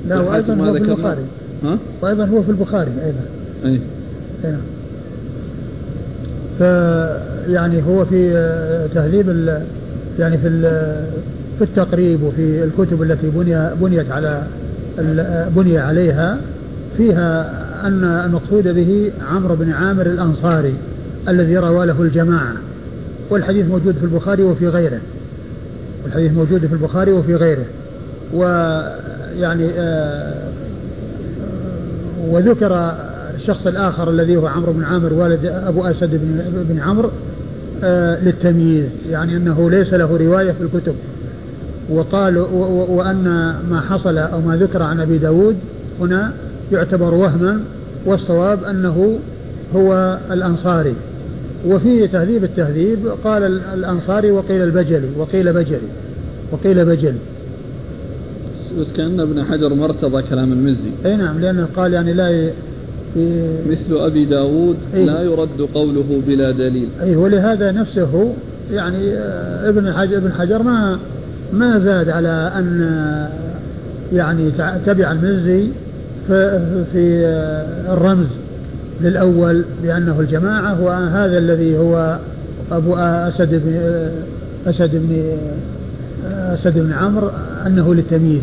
لا وأيضا هو في البخاري. وأيضا هو في البخاري أيضا. أي. فيعني هو في تهذيب يعني في التقريب وفي الكتب التي بني عليها فيها أن المقصود به عمرو بن عامر الأنصاري الذي روى له الجماعة، والحديث موجود في البخاري وفي غيره. ويعني وذكر الشخص الآخر الذي هو عمرو بن عامر والد أبو أسد بن عمرو للتمييز، يعني أنه ليس له رواية في الكتب. وقالوا وأن ما حصل أو ما ذكر عن أبي داود هنا يعتبر وهما، والصواب أنه هو الأنصاري. وفي تهذيب التهذيب قال الأنصاري وقيل بجلي. بس كأن ابن حجر مرتضى كلام المزي. أي نعم، لأنه قال يعني لا مثل أبي داود لا يرد قوله بلا دليل. أي ولهذا نفسه يعني ابن حجر ما زاد على أن يعني تبع المزي في الرمز للأول بأنه الجماعة، وهذا الذي هو أبو أسد بن عمرو أنه للتمييز.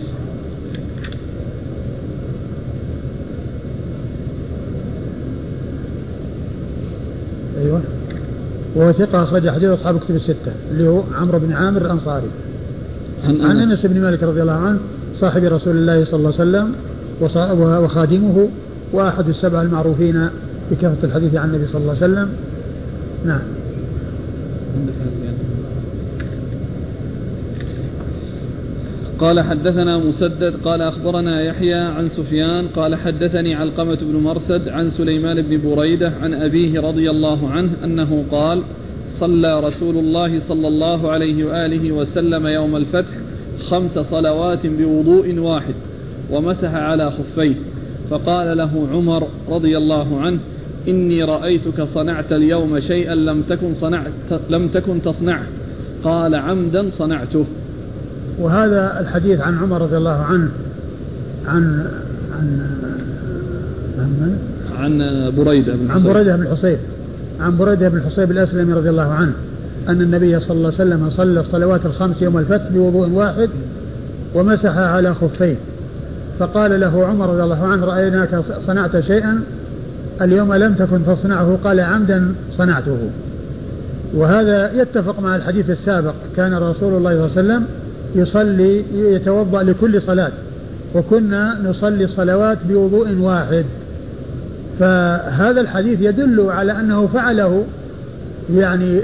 أيوة. وهو ثقة أخرج حديث أصحاب كتب الستة اللي هو عمرو بن عامر الأنصاري عن أنس بن مالك رضي الله عنه صاحب رسول الله صلى الله عليه وسلم وخادمه وأحد السبع المعروفين بكثرة الحديث عن النبي صلى الله عليه وسلم. نعم. قال حدثنا مسدد قال أخبرنا يحيى عن سفيان قال حدثني علقمة بن مرثد عن سليمان بن بريدة عن أبيه رضي الله عنه أنه قال صلى رسول الله صلى الله عليه وآله وسلم يوم الفتح 5 صلوات بوضوء واحد ومسح على خفيه، فقال له عمر رضي الله عنه إني رأيتك صنعت اليوم شيئا لم تكن تصنعه، قال عمدا صنعته. وهذا الحديث عن عمر رضي الله عنه عن بريدة بن الحصيب الأسلمي رضي الله عنه أن النبي صلى الله عليه وسلم صلى الصلوات ال5 يوم الفتح بوضوء واحد ومسح على خفيه، فقال له عمر رضي الله عنه رأيناك صنعت شيئا اليوم لم تكن تصنعه، قال عمدا صنعته. وهذا يتفق مع الحديث السابق، كان رسول الله صلى الله عليه وسلم يتوضأ لكل صلاة، وكنا نصلي الصلوات بوضوء واحد. فهذا الحديث يدل على أنه فعله يعني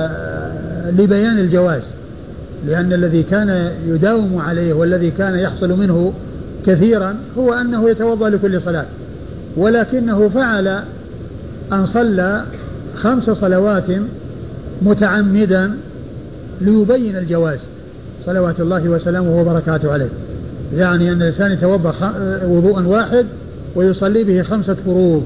لبيان الجواز، لأن الذي كان يداوم عليه والذي كان يحصل منه كثيرا هو أنه يتوضأ لكل صلاة، ولكنه فعل أن صلى 5 صلوات متعمدا ليبين الجواز صلوات الله وسلامه وبركاته عليه، يعني أن الإنسان يتوضأ وضوءا واحد ويصلي به 5 فروض،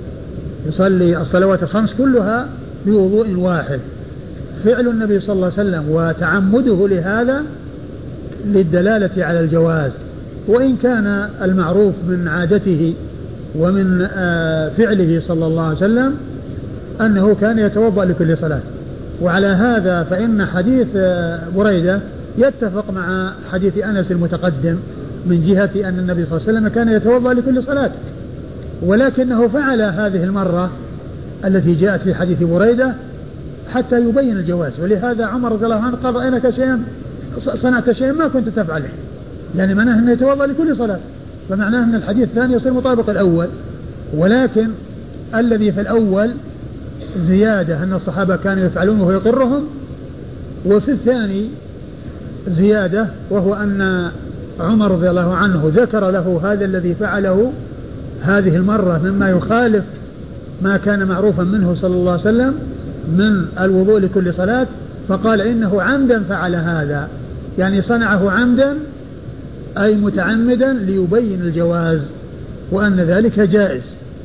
يصلي الصلوات ال5 كلها بوضوء واحد. فعل النبي صلى الله عليه وسلم وتعمده لهذا للدلالة على الجواز، وإن كان المعروف من عادته ومن فعله صلى الله عليه وسلم أنه كان يتوضأ لكل صلاة. وعلى هذا فإن حديث بريدة يتفق مع حديث أنس المتقدم من جهة أن النبي صلى الله عليه وسلم كان يتوضأ لكل صلاة، ولكنه فعل هذه المرة التي جاءت في حديث بريدة حتى يبين الجواز. ولهذا عمر رضي الله عنه قال رأيناك شيئا صنعت شيئا ما كنت تفعله، يعني معناه أنه يتوضأ لكل صلاة، فمعناه أن الحديث الثاني يصير مطابق الأول. ولكن الذي في الأول زيادة أن الصحابة كانوا يفعلونه ويقرهم، وفي الثاني زيادة وهو أن عمر رضي الله عنه ذكر له هذا الذي فعله هذه المرة مما يخالف ما كان معروفا منه صلى الله عليه وسلم من الوضوء لكل صلاة، فقال إنه عمدا فعل هذا، يعني صنعه عمدا أي متعمدا ليبين الجواز وأن ذلك جائز.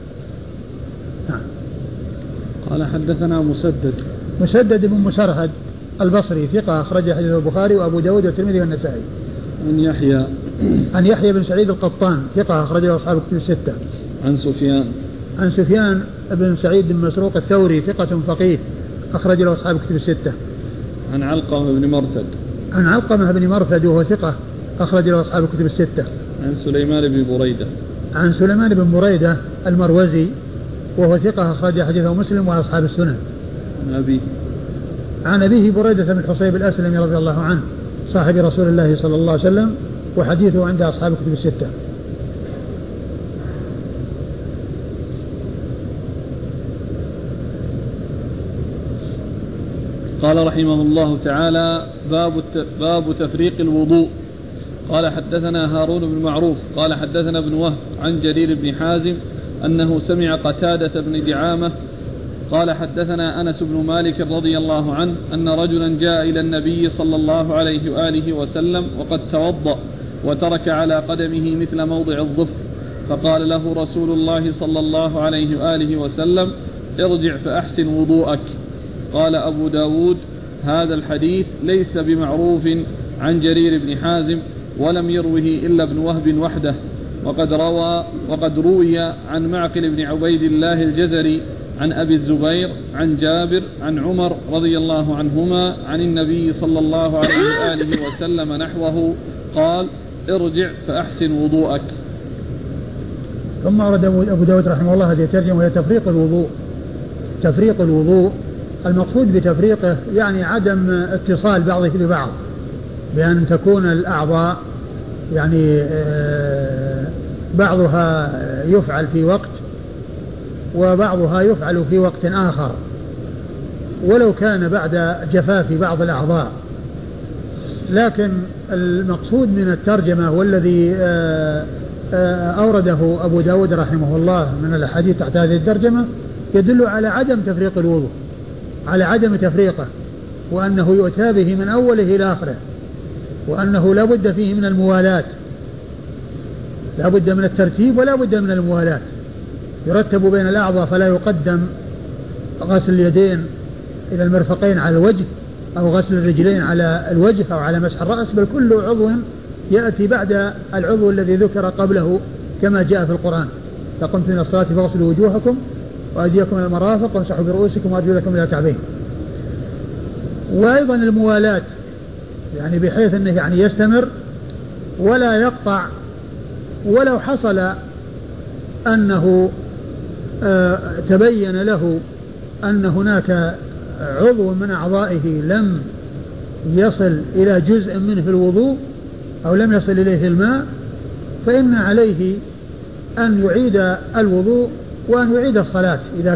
قال حدثنا مسدد بن مسرهد البصري ثقة أخرج حديث البخاري وأبو داود والترمذي والنسائي. عن يحيى عن يحيى بن سعيد القطان ثقة أخرج له أصحاب الكتب الستة. عن سفيان بن سعيد بن مسروق الثوري ثقة فقيه أخرج له أصحاب الكتب الستة. عن علقمة بن مرثد وهو ثقة أخرج له أصحاب الكتب الستة. عن سليمان بن بريدة المروزي وهو ثقة أخرج حديثه مسلم وأصحاب السنن. عن أبيه بريدة بن الحصيب الأسلمي رضي الله عنه صاحب رسول الله صلى الله عليه وسلم وحديثه عند أصحاب الكتب الستة. قال رحمه الله تعالى: باب تفريق الوضوء. قال حدثنا هارون بن معروف قال حدثنا ابن وهب عن جرير بن حازم أنه سمع قتادة بن دعامة قال حدثنا أنس بن مالك رضي الله عنه أن رجلا جاء إلى النبي صلى الله عليه وآله وسلم وقد توضأ وترك على قدمه مثل موضع الظفر، فقال له رسول الله صلى الله عليه وآله وسلم: ارجع فأحسن وضوءك. قال أبو داود: هذا الحديث ليس بمعروف عن جرير بن حازم ولم يروه إلا ابن وهب وحده، وقد روي عن معقل بن عبيد الله الجزري عن أبي الزبير عن جابر عن عمر رضي الله عنهما عن النبي صلى الله عليه وآله وسلم نحوه قال: ارجع فأحسن وضوءك. ثم أورد أبو داود رحمه الله هذه الترجمة وهي تفريق الوضوء. المقصود بتفريقه يعني عدم اتصال بعضه ببعض، بأن تكون الأعضاء يعني بعضها يفعل في وقت وبعضها يفعل في وقت آخر، ولو كان بعد جفاف بعض الأعضاء. لكن المقصود من الترجمة والذي أورده أبو داود رحمه الله من الأحاديث تحت هذه الترجمة يدل على عدم تفريق الوضوء، على عدم تفريقه، وأنه يؤتى به من أوله إلى آخره، وأنه لا بد فيه من الموالاة، لا بد من الترتيب ولا بد من الموالاة. يرتب بين الأعضاء فلا يقدم غسل اليدين إلى المرفقين على الوجه أو غسل الرجلين على الوجه أو على مسح الرأس، بل كل عضو يأتي بعد العضو الذي ذكر قبله كما جاء في القرآن: فقمت من الصلاة فاغسلوا وجوهكم وأيديكم إلى المرافق وامسحوا برؤوسكم وأرجلكم إلى الكعبين. وأيضا الموالاة يعني بحيث أنه يعني يستمر ولا يقطع، ولو حصل أنه تبين له أن هناك عضو من أعضائه لم يصل إلى جزء منه في الوضوء أو لم يصل إليه الماء، فإن عليه أن يعيد الوضوء وأن يعيد الصلاة إذا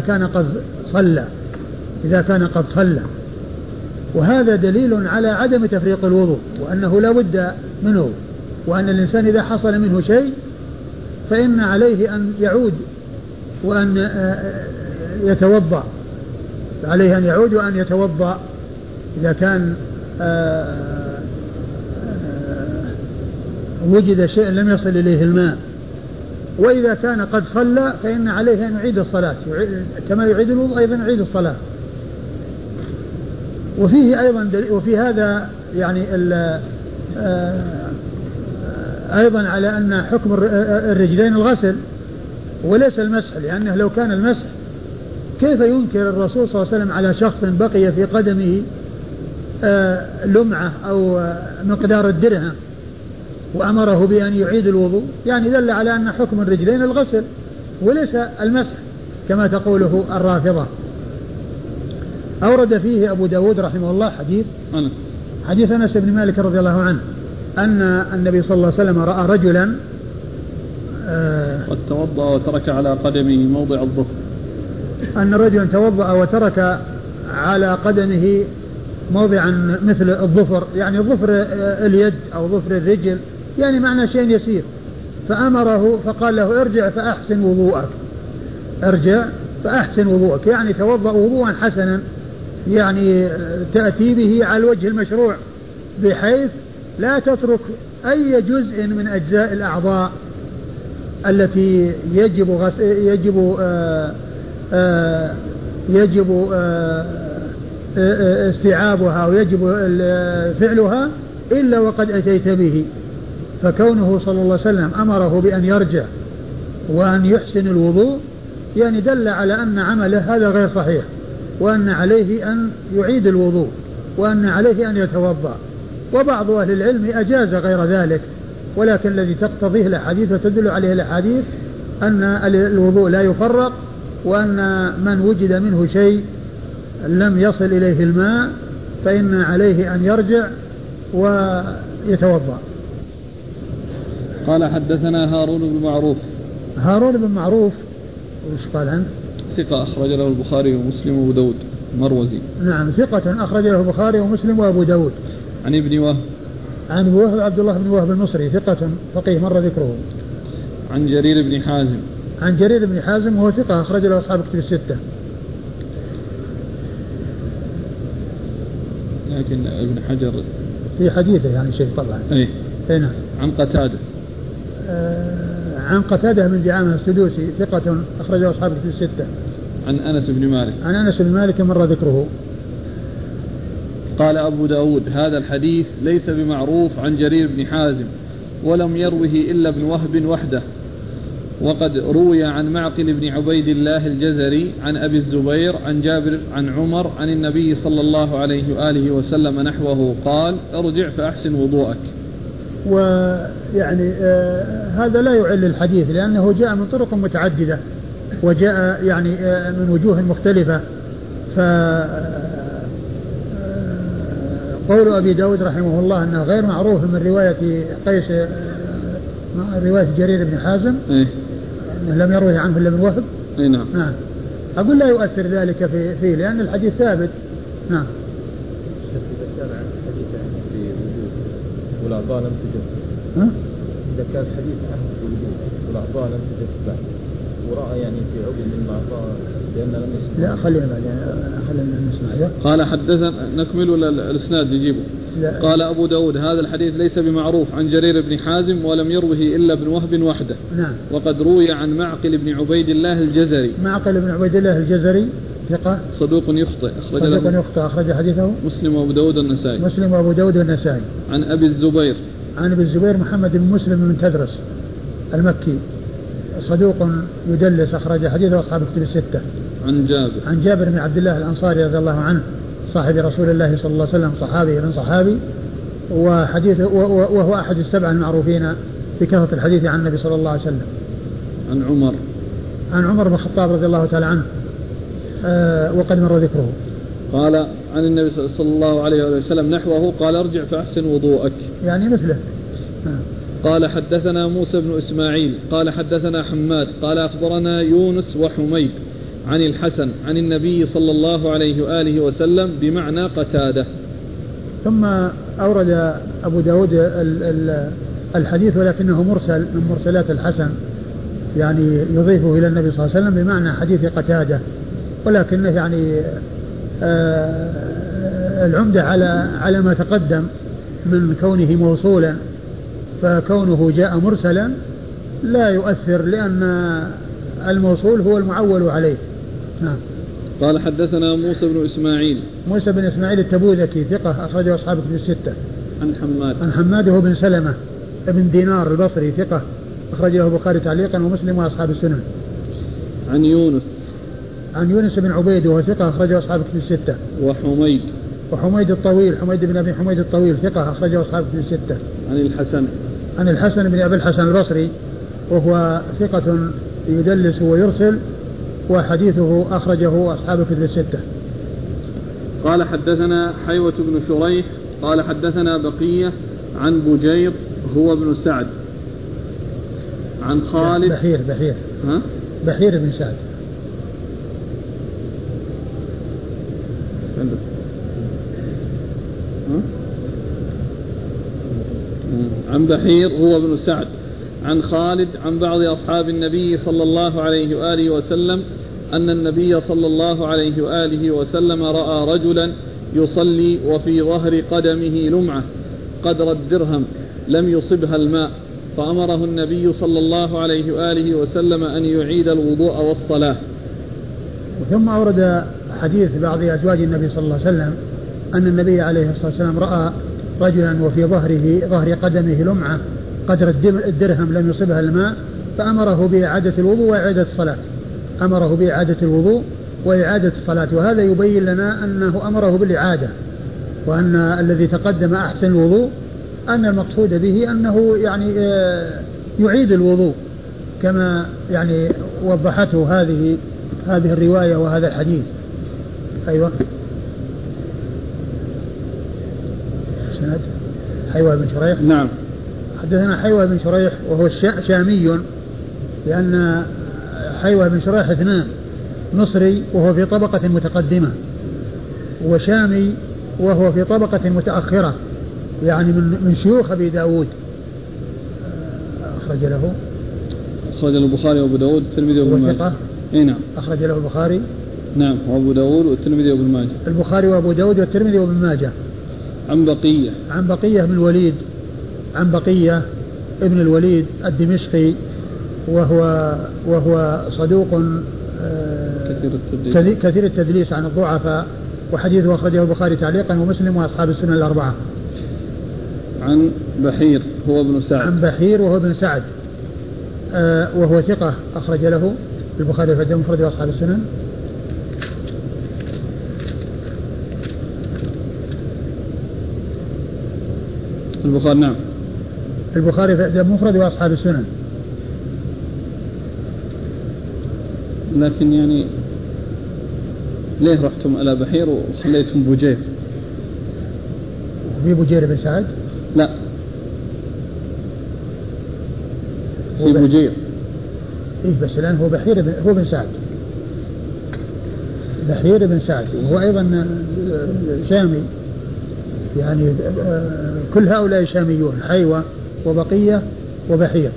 كان قد صلى. وهذا دليل على عدم تفريق الوضوء، وأنه لا بد منه، وأن الإنسان إذا حصل منه شيء فإن عليه أن يعود وأن يتوضأ، عليه أن يعود وأن يتوضأ إذا كان وجد شيء لم يصل إليه الماء. وإذا كان قد صلى فإن عليه أن يعيد الصلاة كما يعيد الوضوء أيضا يعيد الصلاة. وفيه أيضا وفي هذا يعني أيضا على أن حكم الرجلين الغسل وليس المسح، لأنه لو كان المسح كيف ينكر الرسول صلى الله عليه وسلم على شخص بقي في قدمه لمعة أو مقدار الدرهم وأمره بأن يعيد الوضوء؟ يعني دل على أن حكم الرجلين الغسل وليس المسح كما تقوله الرافضة. أورد فيه أبو داود رحمه الله حديث أنس بن مالك رضي الله عنه أن النبي صلى الله عليه وسلم رأى رجلا قد توضأ وترك على قدمه موضع الظفر، أن رجلا توضأ وترك على قدمه موضعا مثل الظفر، يعني ظفر اليد أو ظفر الرجل، يعني معنى شيء يسير، فأمره فقال له: ارجع فأحسن وضوءك، يعني توضأ وضوءا حسنا، يعني تأتي به على الوجه المشروع بحيث لا تترك أي جزء من أجزاء الأعضاء التي يجب استيعابها ويجب فعلها إلا وقد أتيت به، فكونه صلى الله عليه وسلم أمره بأن يرجع وأن يحسن الوضوء يعني دل على أن عمله هذا غير صحيح، وأن عليه أن يعيد الوضوء، وأن عليه أن يتوضأ. وبعض أهل العلم أجاز غير ذلك، ولكن الذي تقتضيه الأحاديث وتدل عليه الأحاديث أن الوضوء لا يفرق، وأن من وجد منه شيء لم يصل إليه الماء فإن عليه أن يرجع ويتوضأ. قال حدثنا هارون بن معروف. هارون بن معروف وش قال عنه؟ ثقة أخرج له البخاري ومسلم وأبو داود، مروزي. نعم ثقة أخرج له البخاري ومسلم وأبو داود. عن ابن وهب. عن وهب عبد الله بن وهب المصري ثقة فقيه مر ذكره. عن جرير بن حازم. عن جرير بن حازم وهو ثقة أخرج له أصحاب كتب الستة. لكن ابن حجر في حديثه يعني شيء طبعا. أي نعم. عن قتادة. عن قتادة من دعامة السدوسي ثقة أخرجه أصحاب كتب الستة. عن أنس بن مالك. عن أنس بن مالك مر ذكره. قال أبو داود هذا الحديث ليس بمعروف عن جرير بن حازم ولم يروه إلا ابن وهب وحده، وقد روي عن معقل بن عبيد الله الجزري عن أبي الزبير عن جابر عن عمر عن النبي صلى الله عليه وآله وسلم نحوه قال ارجع فأحسن وضوءك. ويعني هذا لا يعل الحديث لأنه جاء من طرق متعددة وجاء يعني من وجوه مختلفة. قول أبي داود رحمه الله أنه غير معروف من رواية قيس رواية جرير بن حازم أنه لم يروي عنه إلا من وهب. نعم. نعم. أقول لا يؤثر ذلك فيه لأن الحديث ثابت. نعم. والأعضاء لم تجف. إذا كان حديث عن الوجود والأعضاء لم تجف بعد ورأى يعني في عضو من الأعضاء لأن لم يسمع. لا خلينا نسمع. قال حدثنا نكمل ولا الإسناد يجيبه؟ لا. قال أبو داود هذا الحديث ليس بمعروف عن جرير بن حازم ولم يروه إلا ابن وهب وحده. نعم. وقد روي عن معقل بن عبيد الله الجزري. معقل بن عبيد الله الجزري ثقة صدوق يخطئ أخرج حديثه مسلم وأبو داود والنسائي. مسلم وأبو داود والنسائي. عن أبي الزبير. عن أبي الزبير محمد بن مسلم بن تدرس المكي صدوق يدلس أخرج حديثه أصحاب كتب الستة. عن جابر بن عبد الله الأنصاري رضي الله عنه صاحب رسول الله صلى الله عليه وسلم صحابي من صحابي وحديثه وهو أحد السبعة المعروفين بكثرة الحديث عن النبي صلى الله عليه وسلم. عن عمر بن الخطاب رضي الله تعالى عنه وقد مر ذكره. قال عن النبي صلى الله عليه وسلم نحوه قال ارجع فأحسن وضوءك يعني مثله. قال حدثنا موسى بن إسماعيل قال حدثنا حماد قال أخبرنا يونس وحميد عن الحسن عن النبي صلى الله عليه وآله وسلم بمعنى قتادة. ثم أورد أبو داود الحديث ولكنه مرسل من مرسلات الحسن يعني يضيفه إلى النبي صلى الله عليه وسلم بمعنى حديث قتادة، ولكنه يعني العمدة على ما تقدم من كونه موصولا، فكونه جاء مرسلا لا يؤثر لأن الموصول هو المعول عليه. نعم. قال حدثنا موسى بن إسماعيل التبوذكي ثقة أخرجه أصحاب كتب الستة. عن حماد هو بن سلمة ابن دينار البصري ثقة أخرجه البخاري تعليقا ومسلم وأصحاب السنن. عن يونس بن عبيد وهو ثقة أخرجه أصحاب كتب الستة. وحميد الطويل حميد بن أبي حميد الطويل ثقة أخرجه أصحاب كتب الستة. عن الحسن بن أبي الحسن البصري وهو ثقة يدلس ويرسل وحديثه أخرجه أصحاب كتب الستة. قال حدثنا حيوة بن شريح قال حدثنا بقية عن بجير هو بن سعد عن خالد بحير بن سعد عن بحير هو بن سعد عن خالد عن بعض أصحاب النبي صلى الله عليه وآله وسلم أن النبي صلى الله عليه وآله وسلم رأى رجلا يصلي وفي ظهر قدمه لمعة قدر الدرهم لم يصبها الماء، فأمره النبي صلى الله عليه وآله وسلم أن يعيد الوضوء والصلاة. ثم أورد حديث بعض أزواج النبي صلى الله عليه وسلم أن النبي عليه الصلاة والسلام رأى رجلا وفي ظهر قدمه لمعة قدر الدرهم لم يصبها الماء فأمره بإعادة الوضوء وإعادة الصلاة، أمره بإعادة الوضوء وإعادة الصلاة. وهذا يبين لنا أنه أمره بالإعادة، وأن الذي تقدم أحسن الوضوء أن المقصود به أنه يعني يعيد الوضوء كما يعني وضحته هذه الرواية وهذا الحديث. أيوة. سند حيوة بن شريح. نعم. حدثنا حيوة بن شريح وهو شامي، لأن حيوة بن شريح اثنان، مصري وهو في طبقة متقدمة، وشامي وهو في طبقة متأخرة، يعني من شيوخ أبي داود. أخرج له البخاري وأبو داود والترمذي وابن ماجه. نعم. أخرج له البخاري. نعم، وأبو داود والترمذي وابن ماجه. البخاري وأبو داود والترمذي وابن ماجه. عن بقية بن الوليد، عن بقية ابن الوليد الدمشقي، وهو صدوق كثير التدليس عن الضعفاء، وحديثه أخرجه البخاري تعليقا ومسلم وأصحاب السنن الأربعة. عن بحير هو ابن سعد. عن بحير وهو ابن سعد، وهو ثقة أخرج له البخاري في الأدب المفرد وأصحاب السنن. البخاري. نعم. البخاري في الأدب المفرد وأصحاب السنن. لكن يعني ليه رحتم على بحير وخليتم بوجير؟ في بوجير بن سعد؟ لا، في بوجير. إيه بس الآن هو بحير هو بن سعد، بحير بن سعد، وهو أيضا شامي، يعني كل هؤلاء شاميون، حيوة وبقية وبحير.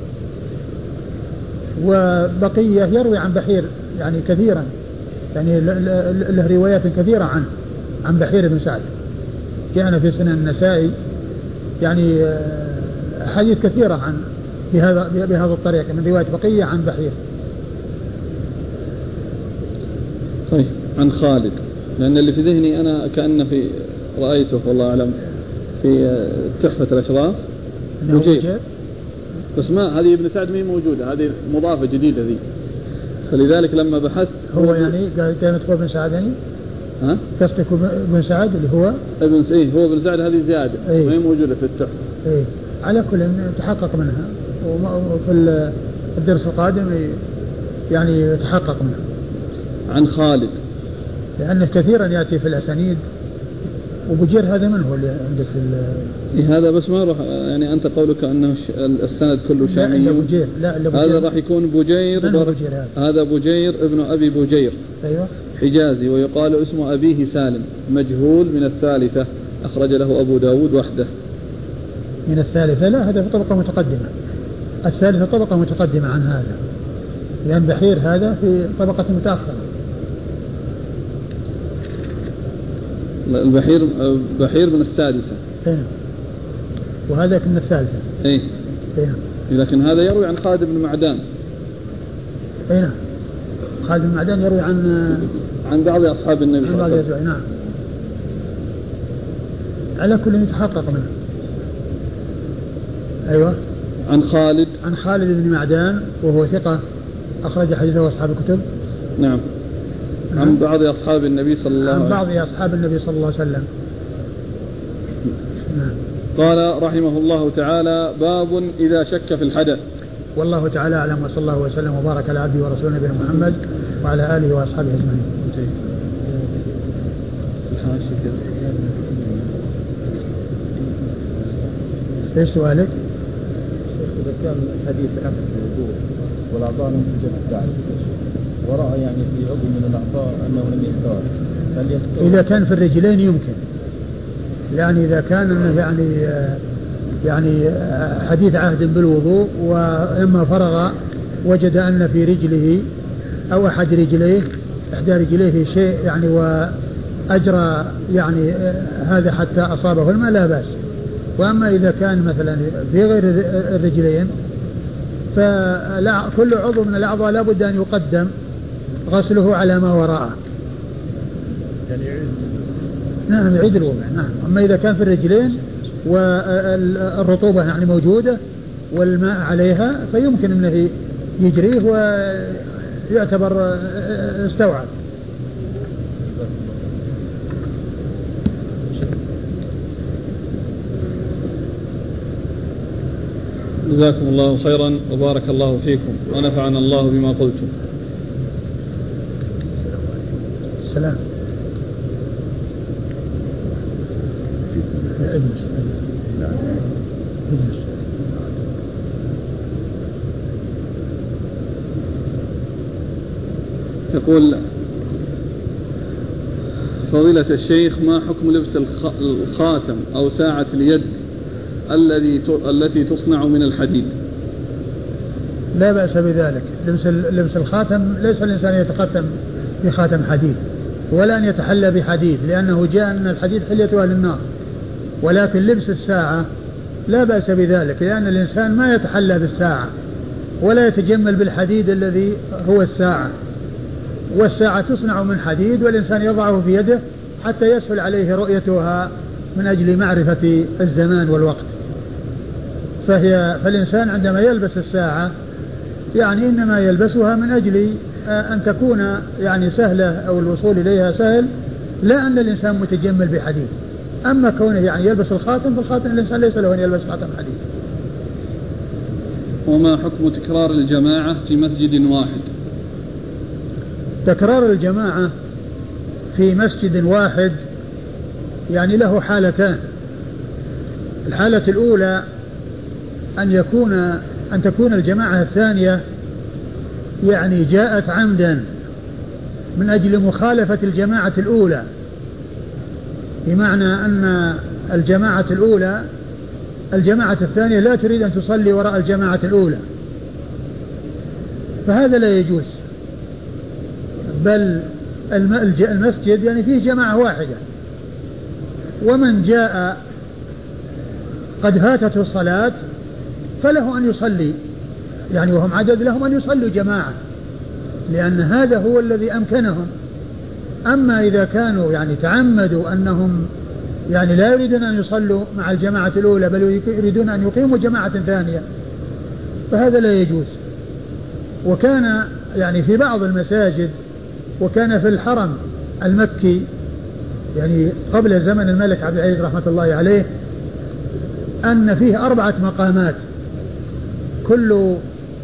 وبقية يروي عن بحير يعني كثيرا، يعني له روايات كثيرة عن بحير بن سعد، كان في سنن النسائي يعني حديث كثيرة عن بهذا الطريقة من رواية بقية عن بحير. طيب، عن خالد، لأن اللي في ذهني أنا كأن في رأيته والله أعلم في تحفة الأشراف بوجير، بس ما هذه ابن سعد مين موجودة، هذه مضافة جديدة ذي، فلذلك لما بحثت هو يعني كانت هو ابن سعد، يعني ها قصدك ابن سعد اللي هو هو ابن سعد، هذه زيادة ما هي موجودة في التحفة. على كل تحقق منها، وفي الدرس القادم يعني يتحقق منها. عن خالد، لأنه كثيرا يأتي في الأسانيد، وبوجير هذا من هو اللي عندك هذا بس ما روح يعني أنت قولك أنه السند كله شامي. لا بوجير، لا هذا راح يكون بوجير. هذا بوجير ابن أبي بوجير. أيوة. حجازي، ويقال اسم أبيه سالم، مجهول، من الثالثة، أخرج له أبو داود وحده. من الثالثة؟ لا، هذا في طبقة متقدمة، الثالثة طبقة متقدمة عن هذا، لأن بحير هذا في طبقة متأخرة. بحير من السادسة. وهذا من الثالثة. لكن هذا يروي عن خالد بن معدان. خالد بن معدان يروي عن بعض أصحاب النبي صلى الله عليه وسلم. نعم. على كل يتحقق منه. أيوة. عن خالد بن معدان وهو ثقة أخرج حديثه أصحاب الكتب. نعم. عن بعض أصحاب النبي صلى الله عليه وسلم. عن بعض أصحاب النبي صلى الله عليه وسلم. نعم. قال رحمه الله تعالى: باب إذا شك في الحدث. والله تعالى أعلم، وصلى الله وسلم وبارك على عبده ورسوله نبينا محمد وعلى آله وأصحابه أجمعين. ايش سؤالك؟ إذا كان حديث عهد الوضوء والأعضاء لم تجد بعد، ورأى يعني في عضو من الأعضاء أنه لم يستوعب، هل يستوعب؟ إذا كان في الرجلين يمكن، يعني إذا كان أنه يعني حديث عهد بالوضوء، وإما فرغ وجد أن في رجله أو أحد رجليه إحدى رجليه شيء يعني وأجرى يعني هذا حتى أصابه الماء لا بأس. وأما إذا كان مثلا في غير الرجلين فكل عضو من الأعضاء لا بد أن يقدم غسله على ما وراءه. يعني يعيد الوضوء. نعم. أما إذا كان في الرجلين والرطوبة يعني موجودة والماء عليها فيمكن أنه يجريه ويعتبر استوعب. جزاكم الله خيرا وبارك الله فيكم ونفعنا الله بما قلتم. السلام. يقول فضيلة الشيخ ما حكم لبس الخاتم أو ساعة اليد التي تصنع من الحديد؟ لا بأس بذلك. لبس الخاتم ليس الإنسان يتختم بخاتم حديد ولا أن يتحلى بحديد، لأنه جاء أن الحديد حلية أهل النار، ولكن لبس الساعة لا بأس بذلك، لأن الإنسان ما يتحلى بالساعة ولا يتجمل بالحديد الذي هو الساعة، والساعة تصنع من حديد والإنسان يضعه في يده حتى يسهل عليه رؤيتها من أجل معرفة الزمان والوقت. فالإنسان عندما يلبس الساعة يعني إنما يلبسها من أجل أن تكون يعني سهلة أو الوصول إليها سهل، لا أن الإنسان متجمل بحديد. أما كونه يعني يلبس الخاتم، فالخاتم الإنسان ليس له أن يلبس خاتم حديد. وما حكم تكرار الجماعة في مسجد واحد؟ تكرار الجماعة في مسجد واحد يعني له حالتان. الحالة الأولى أن تكون الجماعة الثانية يعني جاءت عمدا من أجل مخالفة الجماعة الأولى، بمعنى أن الجماعة الثانية لا تريد أن تصلي وراء الجماعة الأولى، فهذا لا يجوز. بل المسجد يعني فيه جماعة واحدة، ومن جاء قد فاتته الصلاة فله أن يصلي، يعني وهم عدد لهم أن يصلوا جماعة، لأن هذا هو الذي أمكنهم. أما إذا كانوا يعني تعمدوا أنهم يعني لا يريدون أن يصلوا مع الجماعة الأولى بل يريدون أن يقيموا جماعة ثانية فهذا لا يجوز. وكان يعني في بعض المساجد، وكان في الحرم المكي يعني قبل زمن الملك عبد العزيز رحمة الله عليه، أن فيه 4 مقامات، كل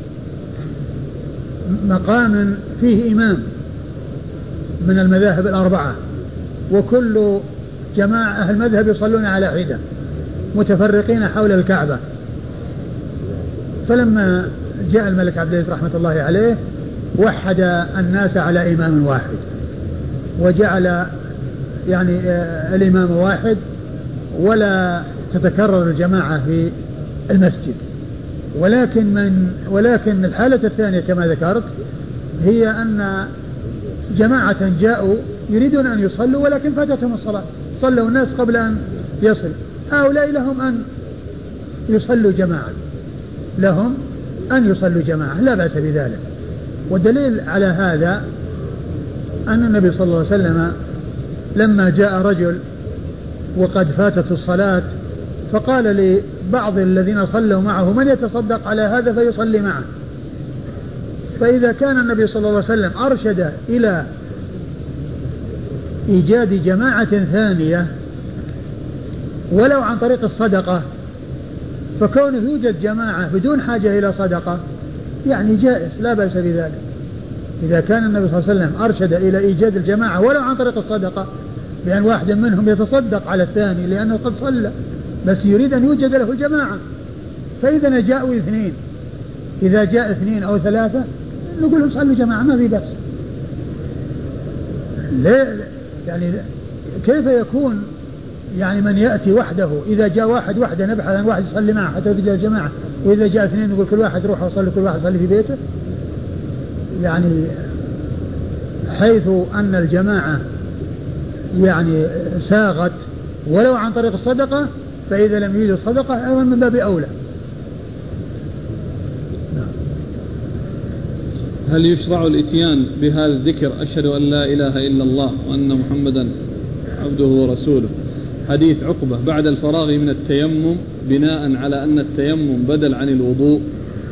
مقام فيه إمام من المذاهب 4، وكل جماعة أهل المذهب يصلون على حدة متفرقين حول الكعبة. فلما جاء الملك عبد العزيز رحمة الله عليه وحد الناس على إمام واحد، وجعل يعني الإمام واحد ولا تتكرر الجماعة في المسجد. ولكن الحالة الثانية كما ذكرت هي أن جماعة جاءوا يريدون أن يصلوا ولكن فاتتهم الصلاة، صلوا الناس قبل أن يصل، هؤلاء لهم أن يصلوا جماعة، لا بأس بذلك. والدليل على هذا أن النبي صلى الله عليه وسلم لما جاء رجل وقد فاتت الصلاة فقال لبعض الذين صلوا معه من يتصدق على هذا فيصلي معه. فإذا كان النبي صلى الله عليه وسلم أرشد إلى إيجاد جماعة ثانية ولو عن طريق الصدقة، فكونه يوجد جماعة بدون حاجة إلى صدقة يعني جائز، لا بأس بذلك. إذا كان النبي صلى الله عليه وسلم أرشد إلى إيجاد الجماعة ولو عن طريق الصدقة، بأن واحد منهم يتصدق على الثاني لأنه قد صلى بس يريد أن يوجد له جماعة، فإذا جاءوا 2، إذا جاء 2 أو 3 نقول لهم صلوا جماعة ما في بأس. يعني كيف يكون يعني من يأتي وحده؟ إذا جاء واحد وحده نبحث عن واحد يصلي معه حتى يوجد الجماعة، وإذا جاء 2 نقول كل واحد روح وصلي، كل واحد يصلي في بيته. يعني حيث أن الجماعة يعني ساغت ولو عن طريق الصدقة، فإذا لم يوجد الصدقة أيضا من باب أولى. هل يشرع الإتيان بهذا الذكر أشهد أن لا إله إلا الله وأن محمدا عبده ورسوله حديث عقبة بعد الفراغ من التيمم بناء على أن التيمم بدل عن الوضوء؟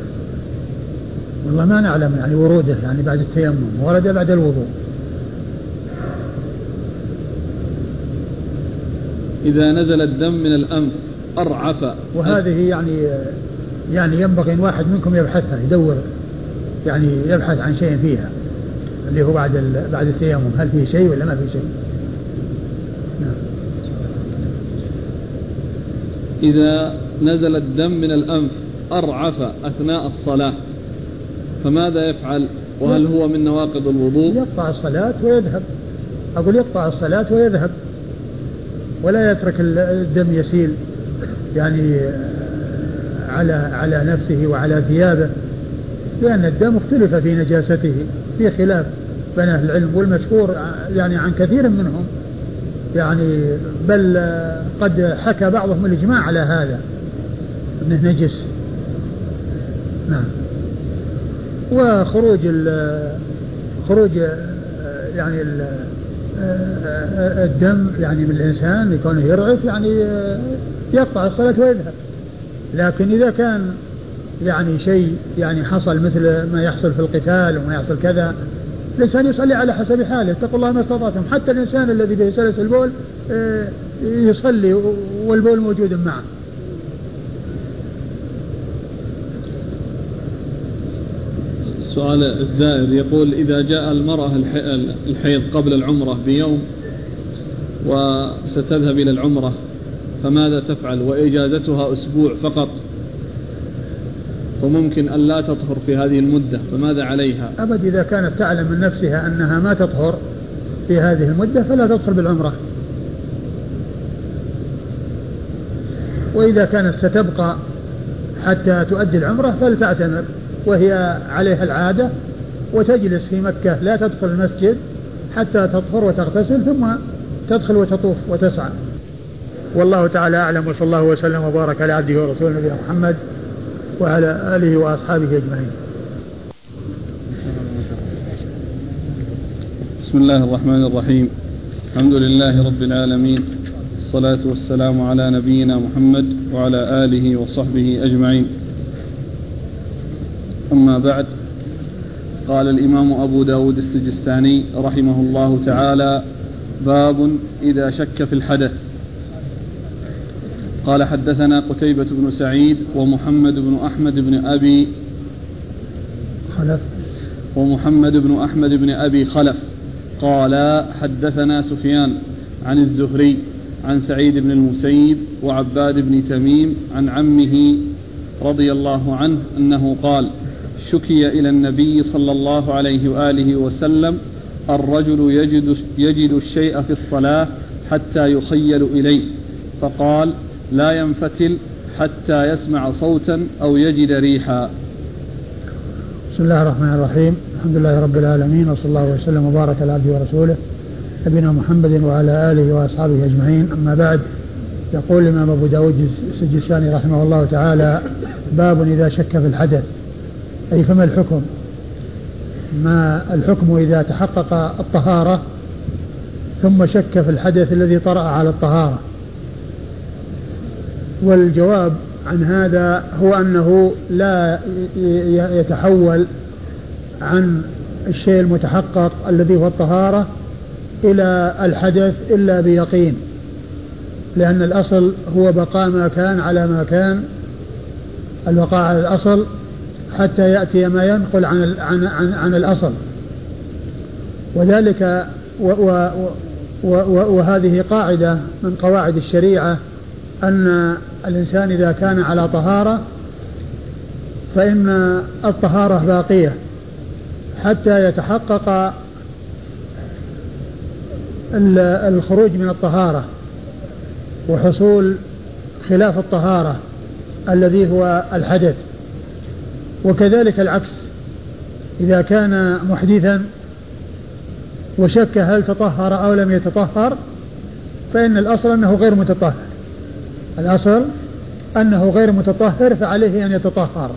والله ما نعلم يعني وروده يعني بعد التيمم، ورد بعد الوضوء. إذا نزل الدم من الأنف أرعف، وهذه يعني ينبغي أن واحد منكم يبحثها، يدور يعني يبحث عن شيء فيها اللي هو بعد التيمم، هل فيه شيء ولا ما فيه شيء. نعم. إذا نزل الدم من الأنف أرعف أثناء الصلاة فماذا يفعل؟ وهل هو من نواقض الوضوء؟ يقطع الصلاة ويذهب. أقول يقطع الصلاة ويذهب، ولا يترك الدم يسيل يعني على نفسه وعلى ثيابه، لأن الدم اختلف في نجاسته، في خلاف بين أهل العلم، والمشهور يعني عن كثير منهم يعني بل قد حكى بعضهم الإجماع على هذا أنه نجس. نعم. وخروج يعني الدم يعني من الإنسان يكون يرعف يعني يقطع الصلاة ويذهب. لكن إذا كان يعني شيء يعني حصل مثل ما يحصل في القتال وما يحصل كذا، الإنسان يصلي على حسب حاله، اتقوا الله ما استطعتم. حتى الإنسان الذي به سلس البول يصلي والبول موجود معه. سؤال الزائر يقول: إذا جاء المرأة الحيض قبل العمرة بيوم وستذهب إلى العمرة فماذا تفعل؟ وإجازتها أسبوع فقط وممكن أن لا تطهر في هذه المدة، فماذا عليها؟ أبد، إذا كانت تعلم من نفسها أنها ما تطهر في هذه المدة فلا تدخل بالعمرة. وإذا كانت ستبقى حتى تؤدي العمرة فلتعتمر وهي عليها العادة، وتجلس في مكة لا تدخل المسجد حتى تطهر وتغتسل، ثم تدخل وتطوف وتسعى. والله تعالى أعلم، وصلى الله وسلم وبارك على عبده ورسوله نبينا محمد وعلى آله وأصحابه أجمعين. بسم الله الرحمن الرحيم. الحمد لله رب العالمين، الصلاة والسلام على نبينا محمد وعلى آله وصحبه أجمعين. أما بعد، قال الإمام أبو داود السجستاني رحمه الله تعالى: باب إذا شك في الحدث. قال: حدثنا قتيبة بن سعيد ومحمد بن أحمد بن أبي خلف قال: حدثنا سفيان عن الزهري عن سعيد بن المسيب وعباد بن تميم عن عمه رضي الله عنه أنه قال: شكي إلى النبي صلى الله عليه وآله وسلم الرجل يجد الشيء في الصلاة حتى يخيل إليه، فقال: لا ينفتل حتى يسمع صوتا أو يجد ريحا. بسم الله الرحمن الرحيم. الحمد لله رب العالمين، وصلى الله وسلم وبارك على عبده ورسوله نبينا محمد وعلى آله وأصحابه أجمعين. أما بعد، يقول الإمام أبو داود السجستاني رحمه الله تعالى: باب إذا شك في الحدث، أي فما الحكم؟ ما الحكم إذا تحقق الطهارة ثم شك في الحدث الذي طرأ على الطهارة؟ والجواب عن هذا هو أنه لا يتحول عن الشيء المتحقق الذي هو الطهارة إلى الحدث إلا بيقين، لأن الأصل هو بقاء ما كان على ما كان، البقاء على الأصل حتى يأتي ما ينقل عن الأصل. وذلك وهذه قاعدة من قواعد الشريعة، أن الإنسان إذا كان على طهارة فإن الطهارة باقية حتى يتحقق الخروج من الطهارة وحصول خلاف الطهارة الذي هو الحدث. وكذلك العكس، إذا كان محدثا وشك هل تطهر أو لم يتطهر فإن الأصل أنه غير متطهر، الأصل أنه غير متطهر فعليه أن يتطهر.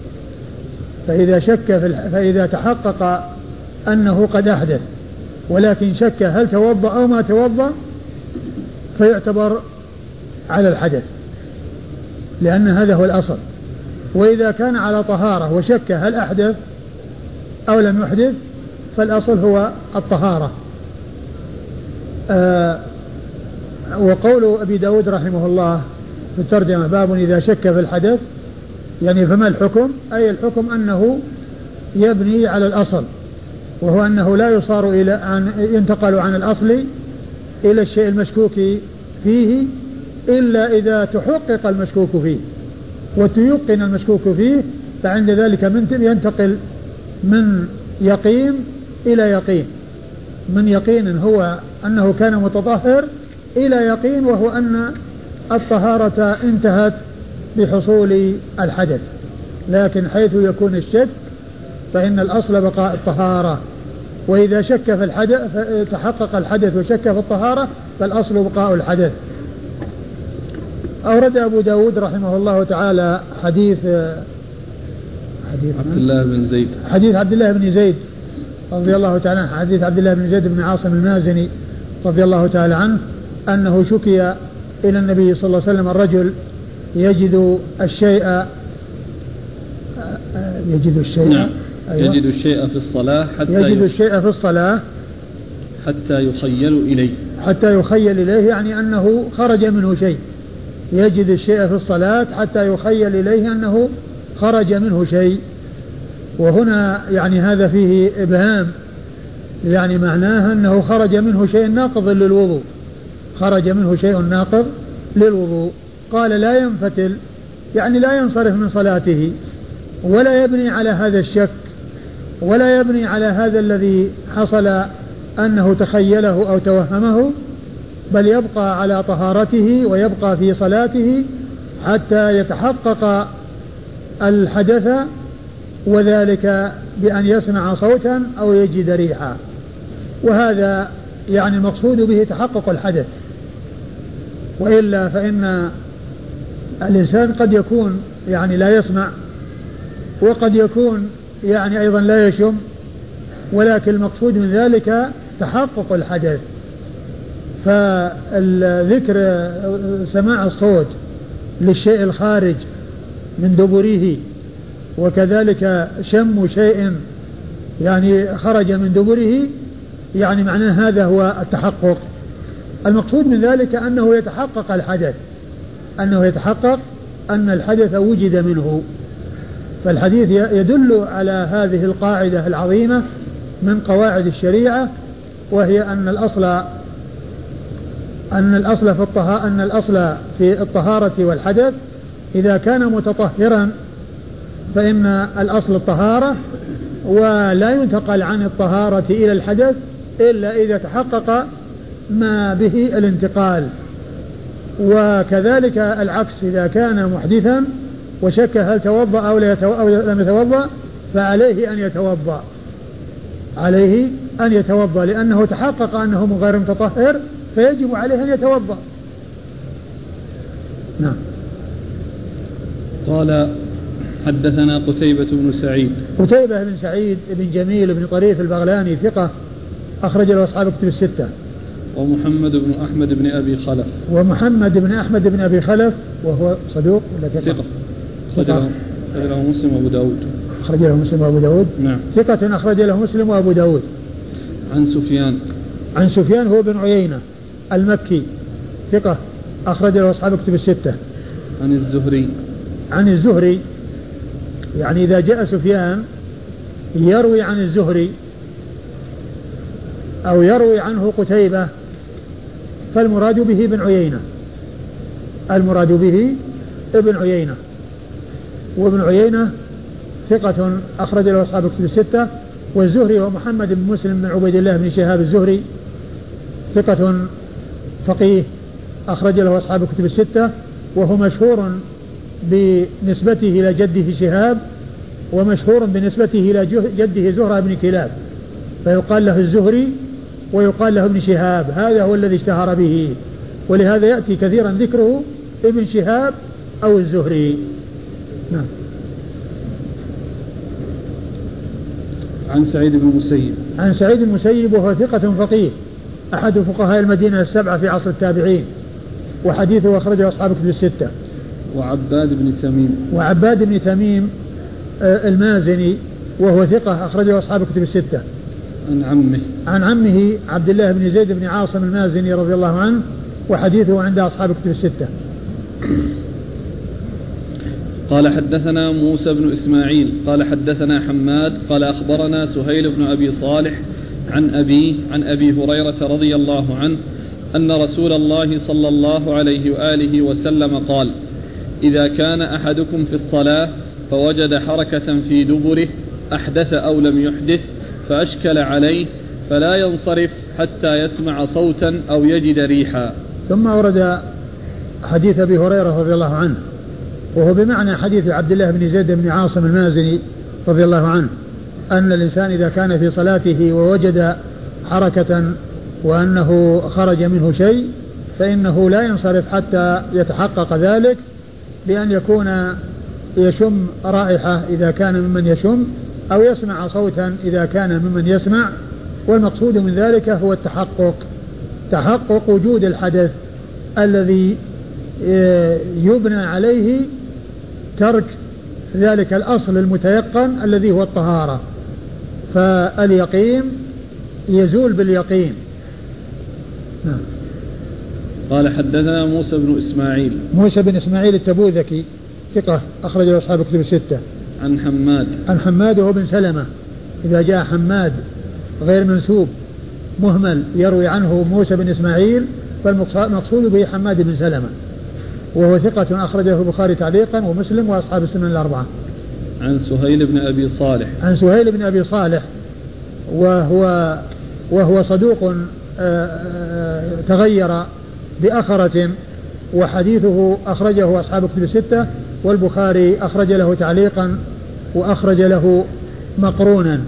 فإذا تحقق أنه قد أحدث ولكن شك هل توضأ أو ما توضأ فيعتبر على الحدث. لأن هذا هو الأصل. وإذا كان على طهارة وشك هل أحدث أو لم يحدث فالأصل هو الطهارة. وقول أبي داود رحمه الله في الترجمة باب إذا شك في الحدث، يعني فما الحكم؟ أي الحكم أنه يبني على الأصل، وهو أنه لا يصار ينتقل عن الأصل إلى الشيء المشكوك فيه إلا إذا تحقق المشكوك فيه وتيقن المشكوك فيه، فعند ذلك ينتقل من يقين إلى يقين، من يقين هو أنه كان متطهر إلى يقين وهو أن الطهارة انتهت بحصول الحدث. لكن حيث يكون الشك فإن الأصل بقاء الطهارة، وإذا شك في الحدث تحقق الحدث وشك في الطهارة فالأصل بقاء الحدث. أورد أبو داود رحمه الله تعالى حديث عبد الله بن زيد، حديث عبد الله بن زيد رضي الله تعالى عنه، حديث عبد الله بن زيد بن عاصم المازني رضي الله تعالى عنه أنه شكي إلى النبي صلى الله عليه وسلم الرجل يجد الشيء نعم. أيوة. يجد الشيء في الصلاة حتى يخيل إليه يعني أنه خرج منه شيء. يجد الشيء في الصلاة حتى يخيل إليه أنه خرج منه شيء. وهنا يعني هذا فيه إبهام، يعني معناه أنه خرج منه شيء ناقض للوضوء، خرج منه شيء ناقض للوضوء. قال لا ينفتل، يعني لا ينصرف من صلاته ولا يبني على هذا الشك ولا يبني على هذا الذي حصل أنه تخيله أو توهمه، بل يبقى على طهارته ويبقى في صلاته حتى يتحقق الحدث، وذلك بأن يسمع صوتا أو يجد ريحا. وهذا يعني المقصود به تحقق الحدث، وإلا فإن الإنسان قد يكون يعني لا يسمع وقد يكون يعني أيضا لا يشم، ولكن المقصود من ذلك تحقق الحدث. فالذكر سماع الصوت للشيء الخارج من دبره، وكذلك شم شيء يعني خرج من دبره، يعني معناه هذا هو التحقق. المقصود من ذلك أنه يتحقق الحدث، أنه يتحقق أن الحدث وجد منه. فالحديث يدل على هذه القاعدة العظيمة من قواعد الشريعة، وهي أن الأصل في الطهارة والحدث إذا كان متطهرا فإن الأصل الطهارة، ولا ينتقل عن الطهارة إلى الحدث إلا إذا تحقق ما به الانتقال. وكذلك العكس، إذا كان محدثا وشك هل توضأ أو لم يتوضأ فعليه أن يتوضأ، لأنه تحقق أنه غير متطهر فيجب عليه أن يتوضأ. نعم. قال حدثنا قتيبة بن سعيد بن جميل بن طريف البغلاني ثقة أخرج له أصحاب الكتب الستة. ومحمد بن أحمد بن أبي خلف وهو صدوق ولا ثقة أخرج له مسلم وأبو داود. نعم. ثقة أخرج له مسلم وأبو داود. عن سفيان هو بن عيينة المكي ثقة أخرج له أصحاب الكتب الستة. عن الزهري يعني إذا جاء سفيان يروي عن الزهري أو يروي عنه قتيبة فالمراد به ابن عيينة، وابن عيينة ثقة أخرج له أصحاب الكتب الستة. والزهري ومحمد بن مسلم بن عبيد الله بن شهاب الزهري ثقة فقيه أخرج له أصحاب الكتب الستة، وهو مشهور بنسبته إلى جده شهاب، ومشهور بنسبته إلى جده زهرة بن كلاب، فيقال له الزهري ويقال له ابن شهاب، هذا هو الذي اشتهر به، ولهذا يأتي كثيرا ذكره ابن شهاب أو الزهري. نعم. عن سعيد بن المسيب وهو ثقة فقيه أحد فقهاء المدينة السبعة في عصر التابعين، وحديثه أخرجه أصحاب الكتب الستة. وعباد بن تميم المازني وهو ثقة أخرجه أصحاب الكتب الستة. عن عمه عبد الله بن زيد بن عاصم المازني رضي الله عنه وحديثه عند أصحاب الكتب الستة. قال حدثنا موسى بن إسماعيل قال حدثنا حماد قال أخبرنا سهيل بن أبي صالح عن أبي هريرة رضي الله عنه أن رسول الله صلى الله عليه وآله وسلم قال: إذا كان أحدكم في الصلاة فوجد حركة في دبره أحدث أو لم يحدث فأشكل عليه فلا ينصرف حتى يسمع صوتا أو يجد ريحا. ثم ورد حديث أبي هريرة رضي الله عنه وهو بمعنى حديث عبد الله بن زيد بن عاصم المازني رضي الله عنه أن الإنسان إذا كان في صلاته ووجد حركة وأنه خرج منه شيء فإنه لا ينصرف حتى يتحقق ذلك، بأن يكون يشم رائحة إذا كان ممن يشم أو يسمع صوتا إذا كان ممن يسمع. والمقصود من ذلك هو تحقق وجود الحدث الذي يبنى عليه ترك ذلك الأصل المتيقن الذي هو الطهارة، فاليقين يزول باليقين. نعم. قال حدثنا موسى بن إسماعيل التبوذكي ثقة أخرجه أصحاب الكتب الستة. عن حماد وهو بن سلمة. إذا جاء حماد غير منسوب مهمل يروي عنه موسى بن إسماعيل فالمقصود به حماد بن سلمة وهو ثقة أخرجه البخاري تعليقا ومسلم وأصحاب السنن الأربعة. عن سهيل بن أبي صالح وهو صدوق تغير بأخرة وحديثه أخرجه أصحاب الكتب الستة والبخاري أخرج له تعليقا وأخرج له مقرونا.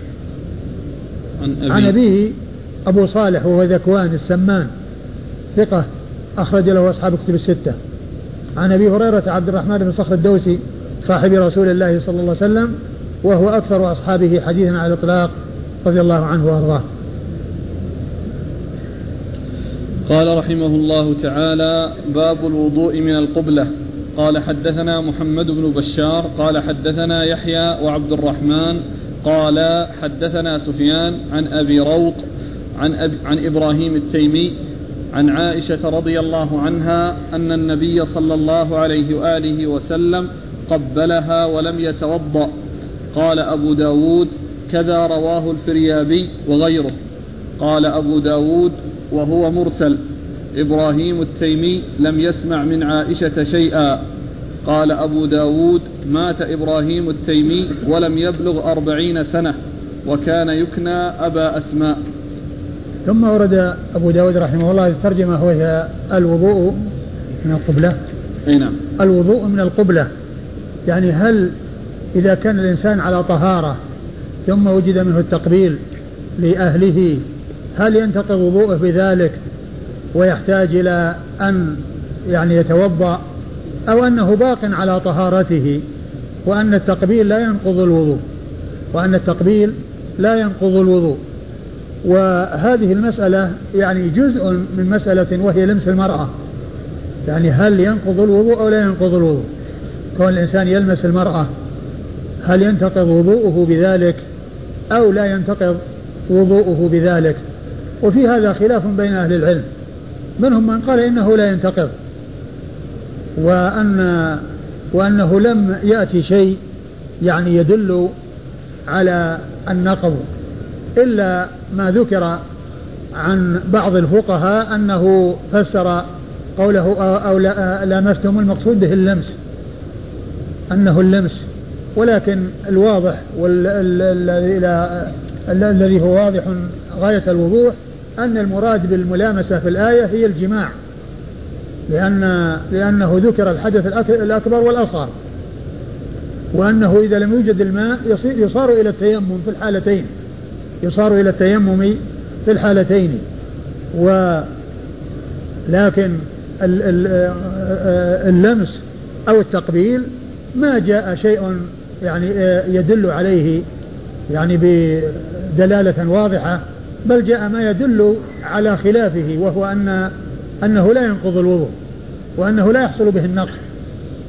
عن أبيه أبو صالح وهو ذكوان السمان ثقة أخرج له أصحاب الكتب الستة. عن أبي هريرة عبد الرحمن بن صخر الدوسي صاحب رسول الله صلى الله عليه وسلم وهو أكثر أصحابه حديثا على الإطلاق رضي الله عنه وأرضاه. قال رحمه الله تعالى: باب الوضوء من القبلة. قال حدثنا محمد بن بشار قال حدثنا يحيى وعبد الرحمن قال حدثنا سفيان عن أبي روق عن إبراهيم التيمي عن عائشة رضي الله عنها أن النبي صلى الله عليه وآله وسلم قبلها ولم يتوضأ. قال أبو داود: كذا رواه الفريابي وغيره. قال أبو داود وهو مرسل: إبراهيم التيمي لم يسمع من عائشة شيئا. قال أبو داود: مات إبراهيم التيمي ولم يبلغ 40 سنة وكان يكنى أبا أسماء. ثم ورد أبو داود رحمه الله الترجمة وهي الوضوء من القبلة. نعم. الوضوء من القبلة يعني هل إذا كان الإنسان على طهارة ثم وجد منه التقبيل لأهله هل ينتقض وضوءه بذلك ويحتاج إلى أن يعني يتوضأ، أو أنه باق على طهارته وأن التقبيل لا ينقض الوضوء وهذه المسألة يعني جزء من مسألة وهي لمس المرأة، يعني هل ينقض الوضوء أو لا ينقض الوضوء؟ كون الإنسان يلمس المرأة هل ينتقض وضوءه بذلك أو لا ينتقض وضوءه بذلك؟ وفي هذا خلاف بين أهل العلم، منهم من قال إنه لا ينتقض وأنه لم يأتي شيء يعني يدل على النقض إلا ما ذكر عن بعض الفقهاء أنه فسر قوله أو لامستم المقصود به اللمس، أنه اللمس، ولكن الواضح الذي هو واضح غاية الوضوح أن المراد بالملامسة في الآية هي الجماع، لأنه ذكر الحدث الأكبر والأصغر، وأنه إذا لم يوجد الماء يصار إلى التيمم في الحالتين، ولكن اللمس أو التقبيل ما جاء شيء يعني يدل عليه يعني بدلالة واضحة، بل جاء ما يدل على خلافه، وهو أنه لا ينقض الوضوء وأنه لا يحصل به النقض،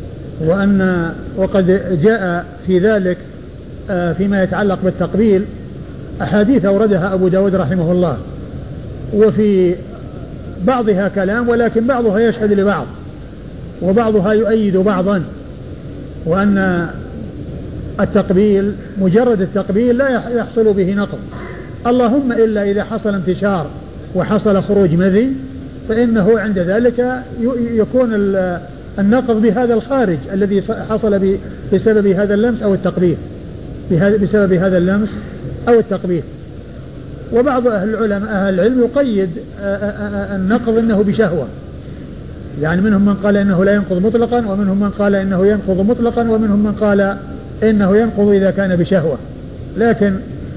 وقد جاء في ذلك فيما يتعلق بالتقبيل أحاديث أوردها أبو داود رحمه الله، وفي بعضها كلام ولكن بعضها يشهد لبعض وبعضها يؤيد بعضا، وأن التقبيل مجرد التقبيل لا يحصل به نقض، اللهم إلا إذا حصل انتشار وحصل خروج مذي فإنه عند ذلك يكون النقض بهذا الخارج الذي حصل بسبب هذا اللمس أو التقبيل، بسبب هذا اللمس أو التقبيل. وبعض أهل العلم يقيد النقض إنه بشهوة، يعني منهم من قال إنه لا ينقض مطلقا، ومنهم من قال إنه ينقض مطلقا، ومنهم من قال إنه ينقض إذا كان بشهوة. لكن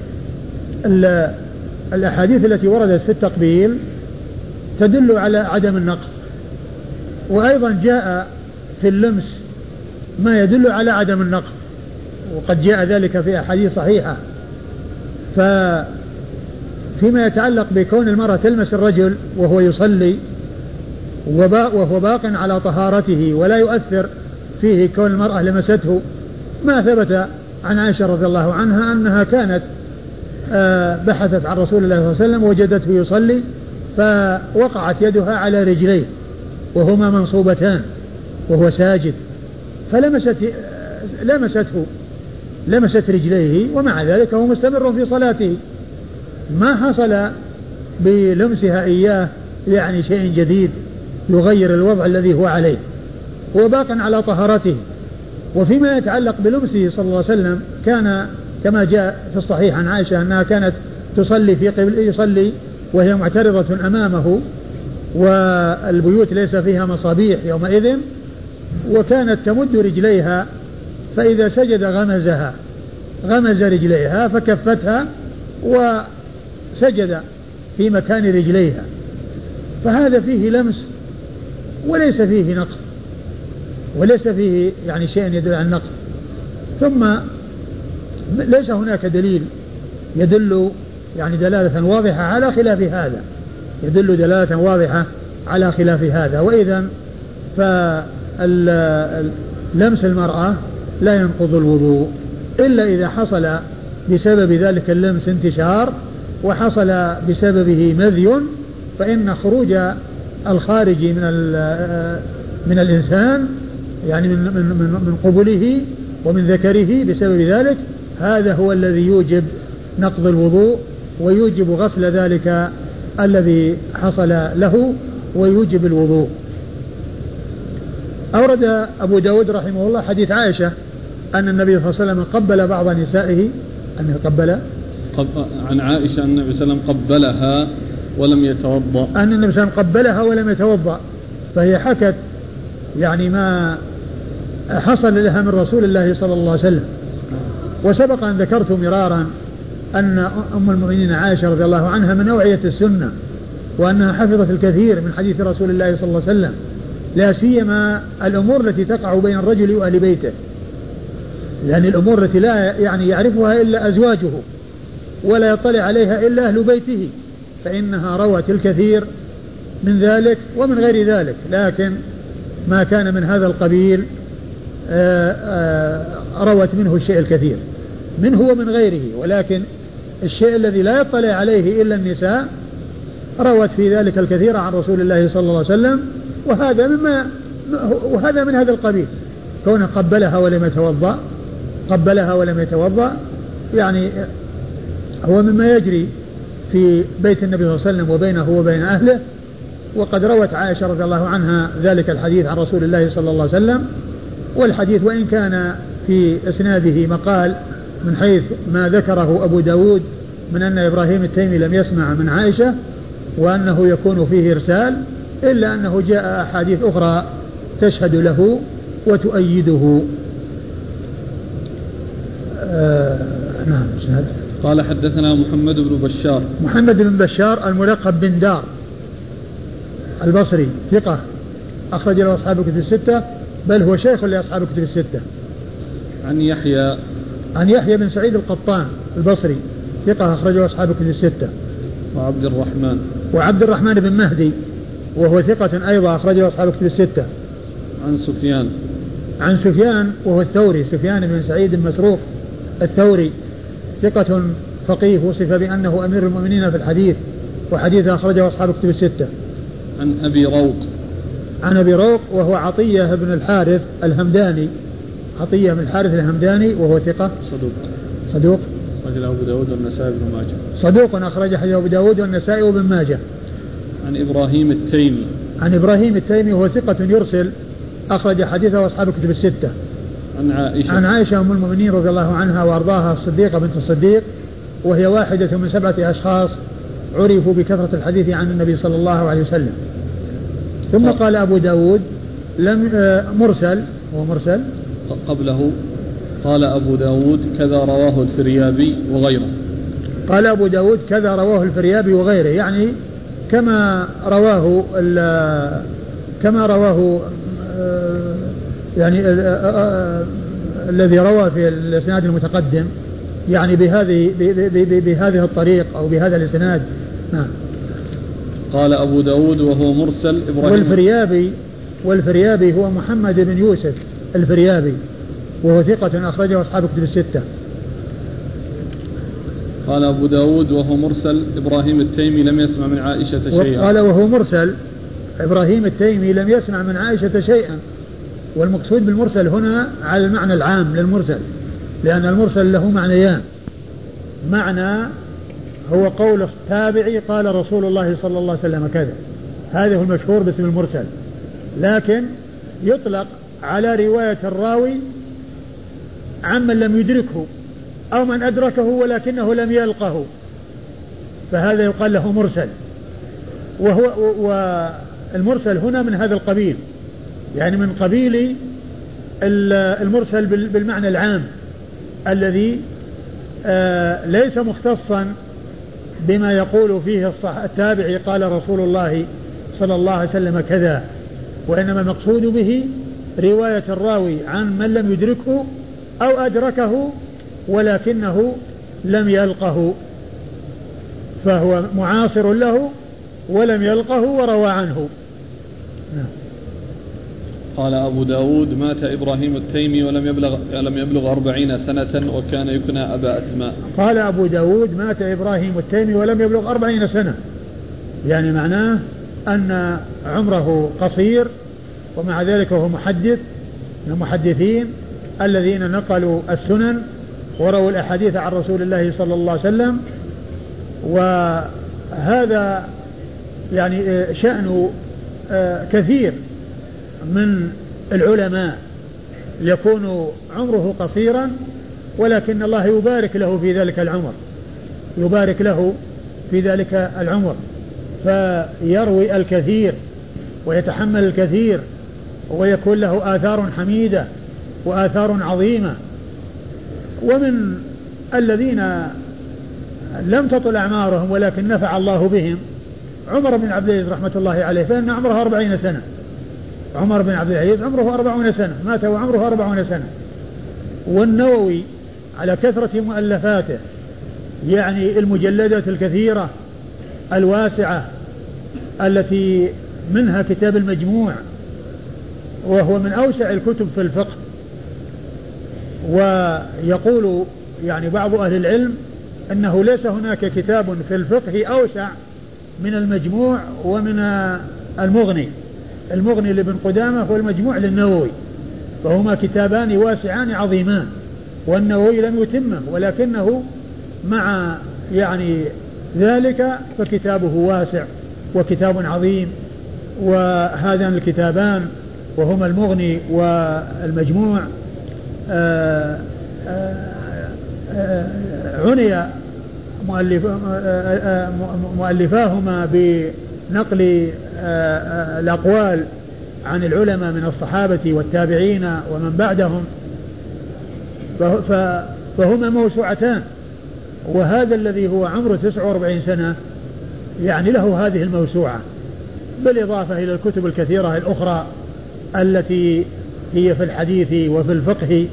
الأحاديث التي وردت في التقبيل تدل على عدم النقض، وأيضا جاء في اللمس ما يدل على عدم النقض، وقد جاء ذلك في أحاديث صحيحة. فيما يتعلق بكون المرأة تلمس الرجل وهو يصلي وهو باق على طهارته ولا يؤثر فيه كون المرأة لمسته، ما ثبت عن عائشة رضي الله عنها أنها كانت بحثت عن رسول الله صلى الله عليه وسلم وجدته يصلي فوقعت يدها على رجليه وهما منصوبتان وهو ساجد، لمست رجليه، ومع ذلك هو مستمر في صلاته، ما حصل بلمسها إياه يعني شيء جديد يغير الوضع الذي هو عليه، هو باق على طهارته. وفيما يتعلق بلمسه صلى الله عليه وسلم كان كما جاء في الصحيح عن عائشة أنها كانت يصلي وهي معترضة أمامه، والبيوت ليس فيها مصابيح يومئذ، وكانت تمد رجليها فإذا سجد غمز رجليها فكفتها وسجد في مكان رجليها، فهذا فيه لمس وليس فيه نقص، وليس فيه يعني شيء يدل على النقص. ثم ليس هناك دليل يدل يعني دلالة واضحة على خلاف هذا، يدل دلالة واضحة على خلاف هذا. وإذا فلمس المرأة لا ينقض الوضوء إلا إذا حصل بسبب ذلك اللمس انتشار وحصل بسببه مذي، فإن خروج الخارج من الإنسان يعني من قبله ومن ذكره بسبب ذلك، هذا هو الذي يوجب نقض الوضوء ويوجب غسل ذلك الذي حصل له ويوجب الوضوء. أورد أبو داود رحمه الله حديث عائشة أن النبي صلى الله عليه وسلم قبل بعض نسائه، أنه عن عائشة أن النبي صلى الله عليه وسلم قبلها ولم يتوضأ، أن النبي صلى الله عليه وسلم قبلها ولم يتوضأ، فهي حكت يعني ما حصل لها من رسول الله صلى الله عليه وسلم. وسبق أن ذكرت مرارا أن أم المؤمنين عائشة رضي الله عنها من أوعية السنة، وأنها حفظت الكثير من حديث رسول الله صلى الله عليه وسلم، لا سيما الأمور التي تقع بين الرجل وأهل بيته، يعني الأمور التي لا يعني يعرفها إلا أزواجه ولا يطلع عليها إلا أهل بيته، فإنها روت الكثير من ذلك ومن غير ذلك، لكن ما كان من هذا القبيل روت منه الشيء الكثير منه ومن غيره، ولكن الشيء الذي لا يطلع عليه إلا النساء روت في ذلك الكثير عن رسول الله صلى الله عليه وسلم، وهذا من هذا القبيل، كونه قبلها ولم يتوضأ يعني هو مما يجري في بيت النبي صلى الله عليه وسلم وبينه وبين أهله. وقد روت عائشة رضي الله عنها ذلك الحديث عن رسول الله صلى الله عليه وسلم، والحديث وإن كان في إسناده مقال من حيث ما ذكره أبو داود من أن إبراهيم التيمي لم يسمع من عائشة وأنه يكون فيه إرسال، إلا أنه جاء أحاديث أخرى تشهد له وتؤيده. نعم. قال حدثنا محمد بن بشار الملقب بن دار البصري ثقة أخرج له أصحاب الكتب الستة، بل هو شيخ لأصحاب الكتب الستة. عن يحيى بن سعيد القطان البصري ثقة أخرج له أصحاب الكتب الستة. وعبد الرحمن بن مهدي وهو ثقة أيضا أخرج له أصحاب الكتب الستة. عن سفيان وهو الثوري، سفيان بن سعيد بن مسروق الثوري ثقة فقيه وصف بأنه أمير المؤمنين في الحديث، وحديث أخرجه أصحاب الكتب الستة. عن أبي روق، عن أبي روق وهو عطية بن الحارث الهمداني، عطية بن الحارث الهمداني وهو ثقة صدوق أخرجه أبو داود والنسائي وابن ماجه، صدوق أخرج حديث أبو داود والنسائي وابن ماجه. عن إبراهيم التيمي، عن إبراهيم التيمي وهو ثقة يرسل أخرج حديثه أصحاب الكتب الستة. عن عائشة أم المؤمنين رضي الله عنها وأرضاها الصديقة بنت الصديق، وهي واحدة من 7 أشخاص عرفوا بكثرة الحديث عن النبي صلى الله عليه وسلم. ثم قال أبو داود لم مرسل، هو مرسل قبله قال أبو داود كذا رواه الفريابي وغيره. قال أبو داود كذا رواه الفريابي وغيره، يعني كما رواه يعني الذي روى في الإسناد المتقدم، يعني بهذه الطريق أو بهذا الإسناد. نعم. قال أبو داود وهو مرسل إبراهيم والفريابي هو محمد بن يوسف الفريابي وهو ثقة أخرجه أصحاب الكتب الستة. قال أبو داود وهو مرسل إبراهيم التيمي لم يسمع من عائشة شيئا. قال وهو مرسل إبراهيم التيمي لم يسمع من عائشة شيئا، والمقصود بالمرسل هنا على المعنى العام للمرسل، لأن المرسل له معنيان. معنى هو قول التابعي قال رسول الله صلى الله عليه وسلم كذا، هذا هو المشهور باسم المرسل، لكن يطلق على رواية الراوي عمن لم يدركه أو من أدركه ولكنه لم يلقه، فهذا يقال له مرسل. والمرسل هنا من هذا القبيل، يعني من قبيل المرسل بالمعنى العام الذي ليس مختصا بما يقول فيه التابعي قال رسول الله صلى الله عليه وسلم كذا، وإنما المقصود به رواية الراوي عن من لم يدركه أو أدركه ولكنه لم يلقه، فهو معاصر له ولم يلقه وروى عنه. قال أبو داود مات إبراهيم التيمي ولم يبلغ 40 سنة وكان يكنى أبا أسماء. قال أبو داود مات إبراهيم التيمي ولم يبلغ 40 سنة، يعني معناه أن عمره قصير، ومع ذلك هو محدث من المحدثين الذين نقلوا السنن ورووا الأحاديث عن رسول الله صلى الله عليه وسلم. وهذا يعني شأن كثير من العلماء يكون عمره قصيرا ولكن الله يبارك له في ذلك العمر، يبارك له في ذلك العمر، فيروي الكثير ويتحمل الكثير ويكون له آثار حميدة وآثار عظيمة. ومن الذين لم تطل أعمارهم ولكن نفع الله بهم عمر بن عبد العزيز رحمة الله عليه، فإن عمره 40 سنة. عمر بن عبد العزيز عمره 40 سنة، مات وعمره 40 سنة. والنووي على كثرة مؤلفاته، يعني المجلدات الكثيرة الواسعة التي منها كتاب المجموع وهو من أوسع الكتب في الفقه. ويقول يعني بعض أهل العلم أنه ليس هناك كتاب في الفقه أوسع من المجموع ومن المغني. المغني لابن قدامة والمجموع للنووي، فهما كتابان واسعان عظيمان، والنووي لم يتمه ولكنه مع يعني ذلك فكتابه واسع وكتاب عظيم. وهذان الكتابان وهما المغني والمجموع عني مؤلفاهما بنقل الأقوال عن العلماء من الصحابة والتابعين ومن بعدهم، فهما موسوعتان. وهذا الذي هو عمره 49 سنة يعني له هذه الموسوعة، بالإضافة إلى الكتب الكثيرة الأخرى التي هي في الحديث وفي الفقه،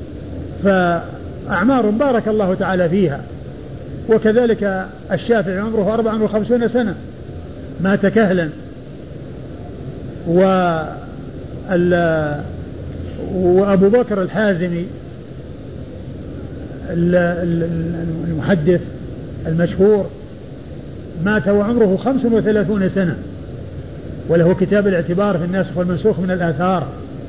فأعمار بارك الله تعالى فيها. وكذلك الشافعي عمره 54 سنة مات كهلا، وأبو بكر الحازمي المحدث المشهور مات وعمره 35 سنة، وله كتاب الاعتبار في الناسخ والمنسوخ من الآثار،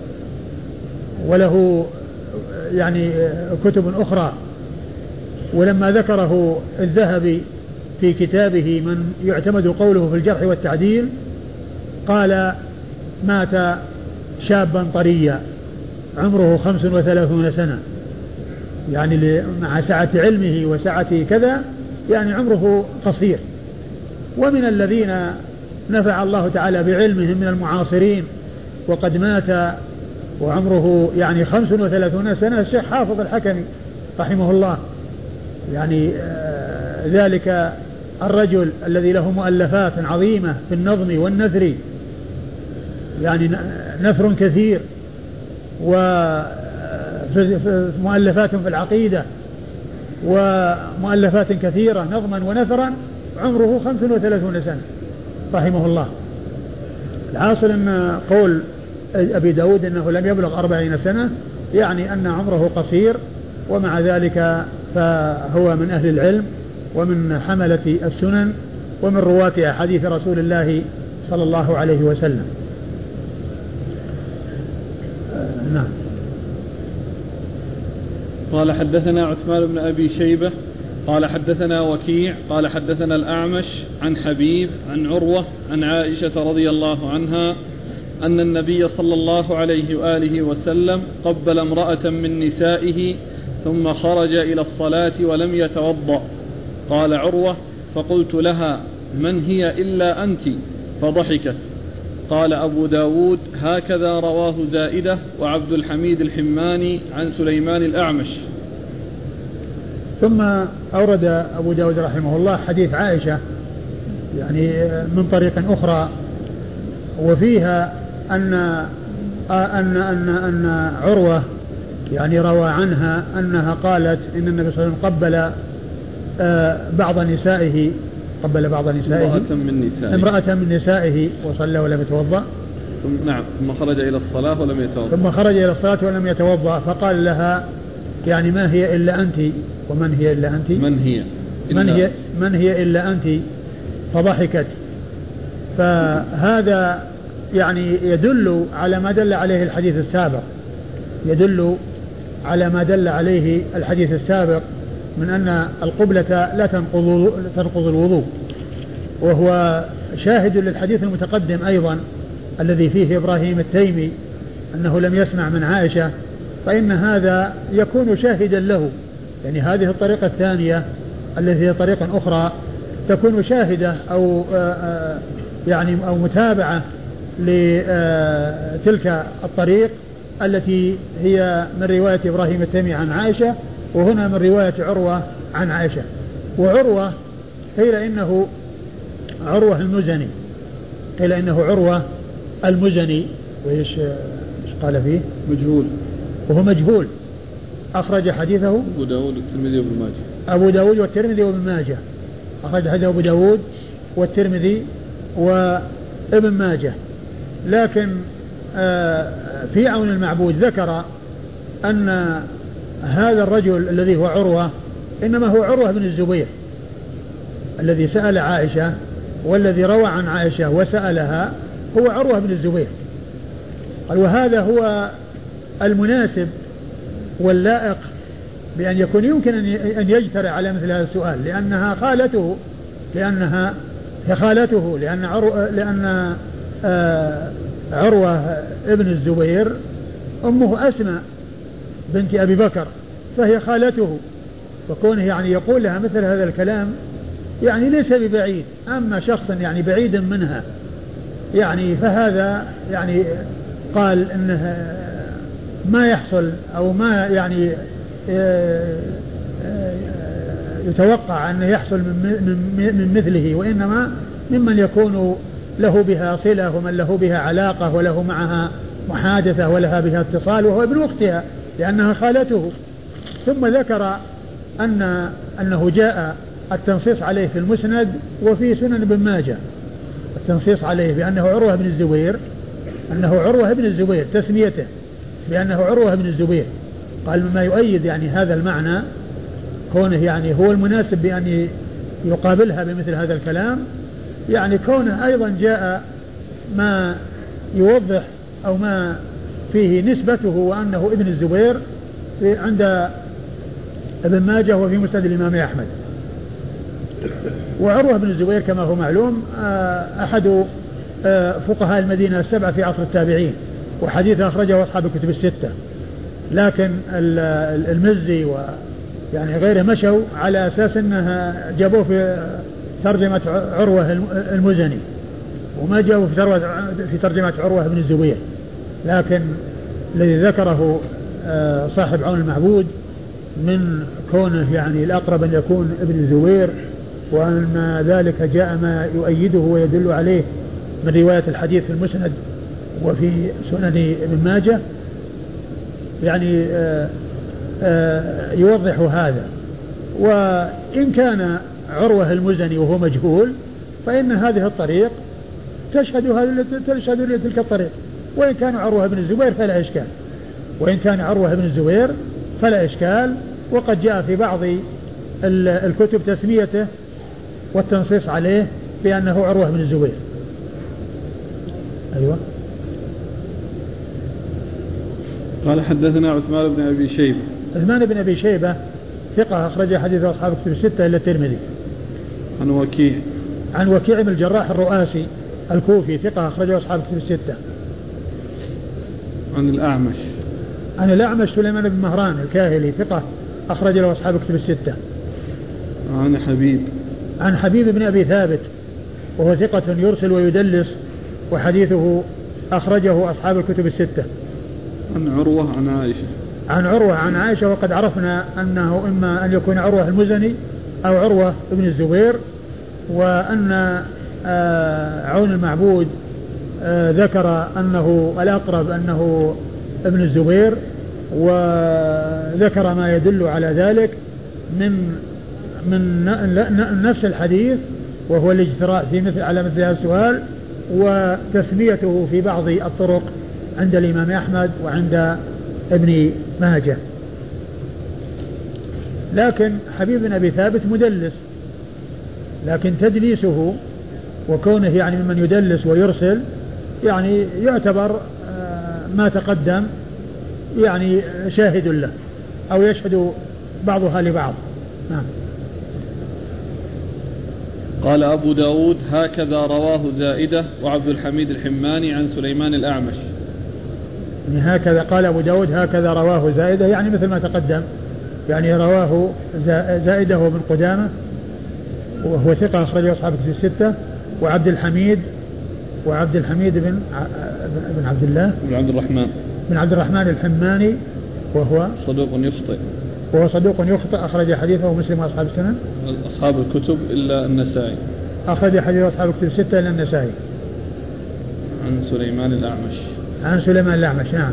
وله يعني كتب أخرى. ولما ذكره الذهبي في كتابه من يعتمد قوله في الجرح والتعديل قال مات شابا طريا عمره 35 سنة، يعني مع سعة علمه وسعة كذا يعني عمره قصير. ومن الذين نفع الله تعالى بعلمهم من المعاصرين وقد مات وعمره يعني 35 سنة الشيخ حافظ الحكمي رحمه الله، يعني ذلك الرجل الذي له مؤلفات عظيمة في النظم والنثر، يعني نثر كثير، ومؤلفات في العقيدة ومؤلفات كثيرة نظما ونثرا، عمره 35 سنة رحمه الله. الحاصل أن قول أبي داود أنه لم يبلغ 40 سنة يعني أن عمره قصير، ومع ذلك فهو من أهل العلم ومن حملة السنن ومن رواة أحاديث رسول الله صلى الله عليه وسلم. نعم. قال حدثنا عثمان بن أبي شيبة قال حدثنا وكيع قال حدثنا الأعمش عن حبيب عن عروة عن عائشة رضي الله عنها أن النبي صلى الله عليه وآله وسلم قبل امرأة من نسائه ثم خرج إلى الصلاة ولم يتوضأ. قال عروة فقلت لها من هي إلا أنت؟ فضحكت. قال أبو داود هكذا رواه زائدة وعبد الحميد الحماني عن سليمان الأعمش. ثم أورد أبو داود رحمه الله حديث عائشة يعني من طريق أخرى، وفيها أن عروة يعني روى عنها أنها قالت إن النبي صلى الله عليه وسلم قبل بعض نسائه امرأة من نسائه وصلى ولم يتوضأ. ثم خرج إلى الصلاة ولم يتوضأ. فقال لها يعني ما هي إلا أنت؟ ومن هي إلا أنت؟ من هي إلا أنت؟ فضحكت. فهذا يعني يدل على ما دل عليه الحديث السابق، من أن القبلة لا تنقض الوضوء، وهو شاهد للحديث المتقدم أيضا الذي فيه إبراهيم التيمي أنه لم يسمع من عائشة، فإن هذا يكون شاهدا له. يعني هذه الطريقة الثانية التي هي طريقة أخرى تكون شاهدة أو متابعة لتلك الطريق التي هي من رواية إبراهيم التيمي عن عائشة، وهنا من رواية عروة عن عائشة. وعروة قيل إنه عروة المزني، وإيش قال فيه؟ مجهول، وهو مجهول. أخرج حديثه أبو داود والترمذي وابن ماجه. أخرج حديثه أبو داود والترمذي وابن ماجه. لكن في عون المعبود ذكر أن هذا الرجل الذي هو عروة إنما هو عروة بن الزبير الذي سأل عائشة، والذي روى عن عائشة وسألها هو عروة بن الزبير. قال وهذا هو المناسب واللائق بأن يكون يمكن أن يجترئ على مثل هذا السؤال، لأنها خالته لأن عروة ابن الزبير أمه أسماء بنت أبي بكر، فهي خالته، فكونه يعني يقول لها مثل هذا الكلام يعني ليس ببعيد. أما شخص يعني بعيد منها يعني فهذا يعني قال إنه ما يحصل أو ما يعني يتوقع أن يحصل من مثله، وإنما ممن يكون له بها صلة ومن له بها علاقة وله معها محادثة ولها بها اتصال، وهو ابن أختها لأنها خالته. ثم ذكر أنه جاء التنصيص عليه في المسند وفي سنن ابن ماجه، التنصيص عليه بأنه عروة بن الزبير، تسميته بأنه عروة بن الزبير. قال مما يؤيد يعني هذا المعنى كونه يعني هو المناسب بأن يقابلها بمثل هذا الكلام، يعني كونه أيضا جاء ما يوضح أو ما فيه نسبته وأنه ابن الزبير عند ابن ماجه وفي مسند الإمام أحمد. وعروة بن الزبير كما هو معلوم أحد فقهاء المدينة السبعة في عصر التابعين، وحديثه أخرجه أصحاب الكتب الستة، لكن المزي يعني غيره مشوا على أساس أنها جابوه في ترجمة عروة المزني، وما جابوا في ترجمة عروة بن الزبير. لكن الذي ذكره صاحب عون المعبود من كونه يعني الأقرب أن يكون ابن الزبير، وأن ذلك جاء ما يؤيده ويدل عليه من رواية الحديث في المسند وفي سنن ابن ماجه، يعني يوضح هذا. وإن كان عروة المزني وهو مجهول فإن هذه الطريق تشهد لتلك الطريق، وإن كان عروة بن الزبير فلا إشكال، وإن كان عروة بن الزبير فلا إشكال. وقد جاء في بعض الكتب تسميته والتنصيص عليه بأنه عروة بن الزبير. أيوة. قال حدثنا عثمان بن أبي شيبة. عثمان بن أبي شيبة ثقة أخرج حديث أصحاب الكتب الستة إلا الترمذي. عن وكيع بن الجراح الرؤاسي الكوفي ثقة أخرجه أصحاب الكتب الستة. عن الأعمش سليمان بن مهران الكاهلي ثقة أخرج له أصحاب الكتب الستة. عن حبيب بن أبي ثابت وهو ثقة يرسل ويدلس وحديثه أخرجه أصحاب الكتب الستة. عن عروة عن عائشة، وقد عرفنا أنه إما أن يكون عروة المزني أو عروة ابن الزبير، وأن عون المعبود ذكر أنه الأقرب أنه ابن الزبير، وذكر ما يدل على ذلك من نفس الحديث، وهو الاجتراء على مثل هذا السؤال، وتسميته في بعض الطرق عند الإمام أحمد وعند ابن ماجه. لكن حبيب بن أبي ثابت مدلس، لكن تدليسه وكونه يعني ممن يدلس ويرسل يعني يعتبر ما تقدم يعني شاهد له أو يشهد بعضها لبعض. نعم. قال أبو داود هكذا رواه زائدة وعبد الحميد الحماني عن سليمان الأعمش. يعني هكذا قال أبو داود هكذا رواه زائدة، يعني مثل ما تقدم، يعني رواه زائدة وابن قدامة وهو ثقة أخرجه أصحاب الكتب الستة، وعبد الحميد بن عبد الله بن عبد الرحمن الحماني وهو صدوق يخطئ أخرج حديثه مسلم وأصحاب السنن أصحاب الكتب إلا النسائي، أخرج حديث أصحاب الكتب الستة إلا النسائي. عن سليمان الأعمش. نعم.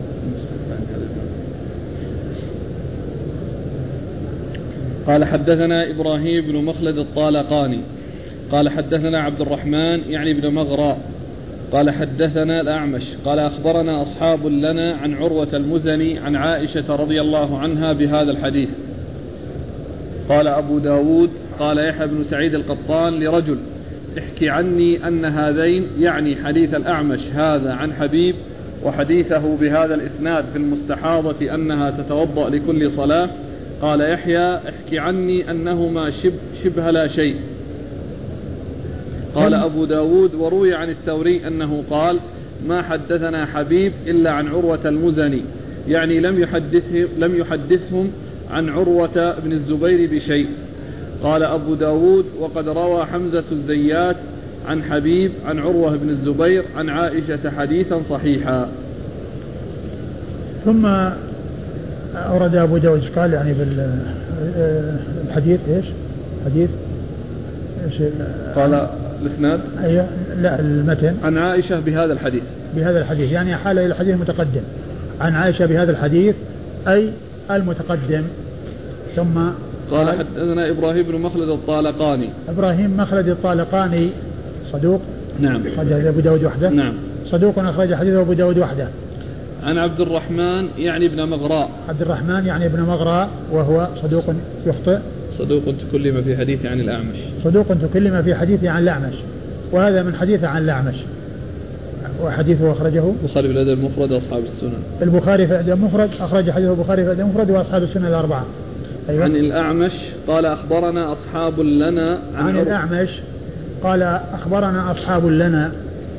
قال حدثنا إبراهيم بن مخلد الطالقاني قال حدثنا عبد الرحمن يعني بن مغراء قال حدثنا الأعمش قال أخبرنا أصحاب لنا عن عروة المزني عن عائشة رضي الله عنها بهذا الحديث. قال أبو داود قال يحيى بن سعيد القطان لرجل احكي عني أن هذين، يعني حديث الأعمش هذا عن حبيب وحديثه بهذا الإسناد في المستحاضة أنها تتوضأ لكل صلاة. قال يحيى احكي عني أنهما شبه لا شيء. قال أبو داود وروي عن الثوري أنه قال ما حدثنا حبيب إلا عن عروة المزني، يعني لم يحدثهم عن عروة بن الزبير بشيء. قال أبو داود وقد روى حمزة الزيات عن حبيب عن عروة بن الزبير عن عائشة حديثا صحيحا. ثم أورد أبو داود قال يعني بالحديث إيش قال الإسناد لا المتن عن عائشة بهذا الحديث يعني حال إلى الحديث المتقدم عن عائشة بهذا الحديث أي المتقدم. ثم قال حدثنا إبراهيم بن مخلد الطالقاني صدوق. نعم. أخرج أبو داود وحده. نعم. صدوق أخرج حديثه أبو داود وحده. عن عبد الرحمن يعني ابن مغراء. عبد الرحمن يعني ابن مغراء وهو صدوق يخطئ. صدوق تكلم في حديث عن الأعمش. صدوق تكلم في حديث عن الأعمش، وهذا من حديث عن الأعمش، وحديثه أخرجه البخاري في الأدب المفرد وأصحاب السنن. البخاري في الأدب المفرد أخرج حديثه البخاري في الأدب المفرد وأصحاب السنن الأربعة. أيوة. عن الأعمش قال أخبرنا أصحاب لنا عن الأعمش قال أخبرنا أصحاب لنا،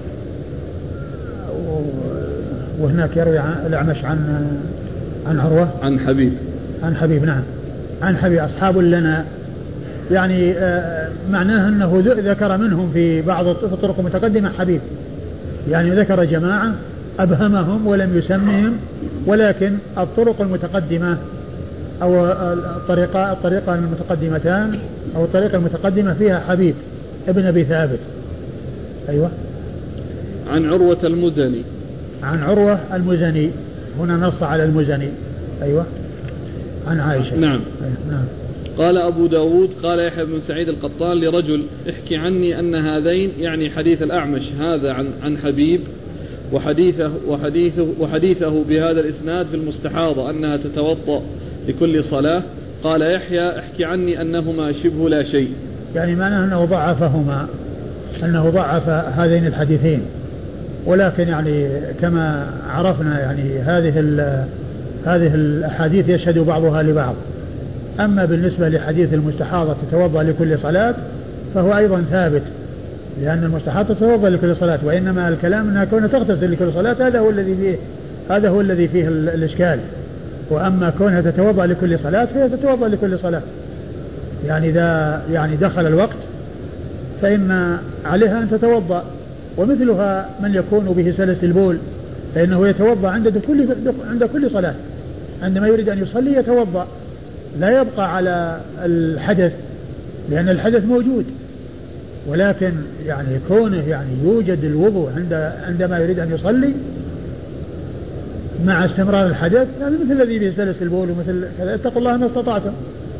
وهناك يروي الأعمش عن عروة عن حبيب نعم، عن حبيب أصحاب لنا، يعني معناه أنه ذكر منهم في بعض الطرق المتقدمة حبيب، يعني ذكر جماعة أبهمهم ولم يسمهم، ولكن الطرق المتقدمة أو الطريقة المتقدمتان أو الطريقة المتقدمة فيها حبيب ابن أبي ثابت. أيوة. عن عروة المزني. عن عروة المزني، هنا نص على المزني. أيوة. عن عائشة. نعم. أيوة. نعم. قال أبو داود قال يحيى بن سعيد القطان لرجل احكي عني أن هذين يعني حديث الأعمش هذا عن حبيب وحديثه بهذا الإسناد في المستحاضة أنها تتوضأ لكل صلاة. قال يحيى احكي عني أنهما شبه لا شيء، يعني معناه أنه ضعفهما، أنه ضعف هذين الحديثين، ولكن يعني كما عرفنا يعني هذه الأحاديث يشهد بعضها لبعض. أما بالنسبة لحديث المستحاضة تتوضأ لكل صلاة فهو أيضا ثابت، لأن المستحاضة تتوضأ لكل صلاة، وإنما الكلام أنها كونها تغتسل لكل صلاة هذا هو الذي فيه الإشكال. وأما كونها تتوضأ لكل صلاة فهي تتوضأ لكل صلاة، يعني إذا يعني دخل الوقت فإن عليها أن تتوضأ، ومثلها من يكون به سلس البول فإنه يتوضأ عند كل صلاة، عندما يريد أن يصلي يتوضأ، لا يبقى على الحدث لأن الحدث موجود، ولكن يعني كونه يعني يوجد الوضوء عندما يريد أن يصلي مع استمرار الحدث، يعني مثل الذي به سلس البول ومثل كذا، اتقوا الله ما استطعتم.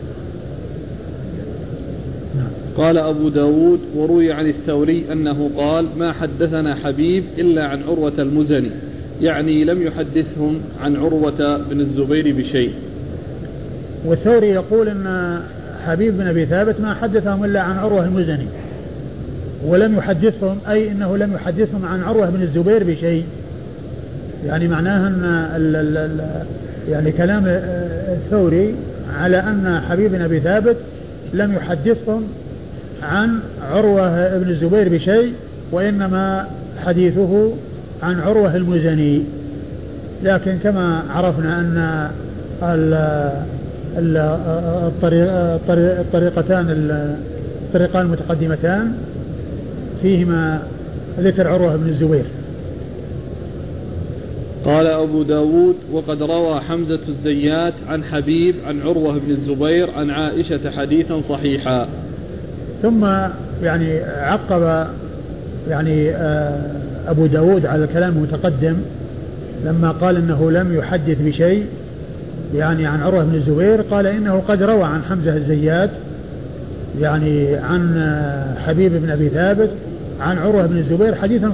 قال أبو داود وروي عن الثوري أنه قال ما حدثنا حبيب إلا عن عروة المزني، يعني لم يحدثهم عن عروة بن الزبير بشيء. والثوري يقول أن حبيب بن أبي ثابت ما حدثهم إلا عن عروة المزني، ولم يحدثهم أي أنه لم يحدثهم عن عروة بن الزبير بشيء، يعني معناها أن يعني كلام الثوري على أن حبيب بن أبي ثابت لم يحدثهم عن عروة بن الزبير بشيء، وإنما حديثه عن عروة المزني. لكن كما عرفنا أن الطريقان المتقدمتان فيهما ذكر عروة بن الزبير. قال أبو داود وقد روى حمزة الزيات عن حبيب عن عروة بن الزبير عن عائشة حديثا صحيحا. ثم يعني عقب يعني أبو داود على الكلام المتقدم لما قال إنه لم يحدث بشيء يعني عن عروة بن الزبير، قال إنه قد روى عن حمزة الزيات يعني عن حبيب بن أبي ثابت عن عروة بن الزبير حديثا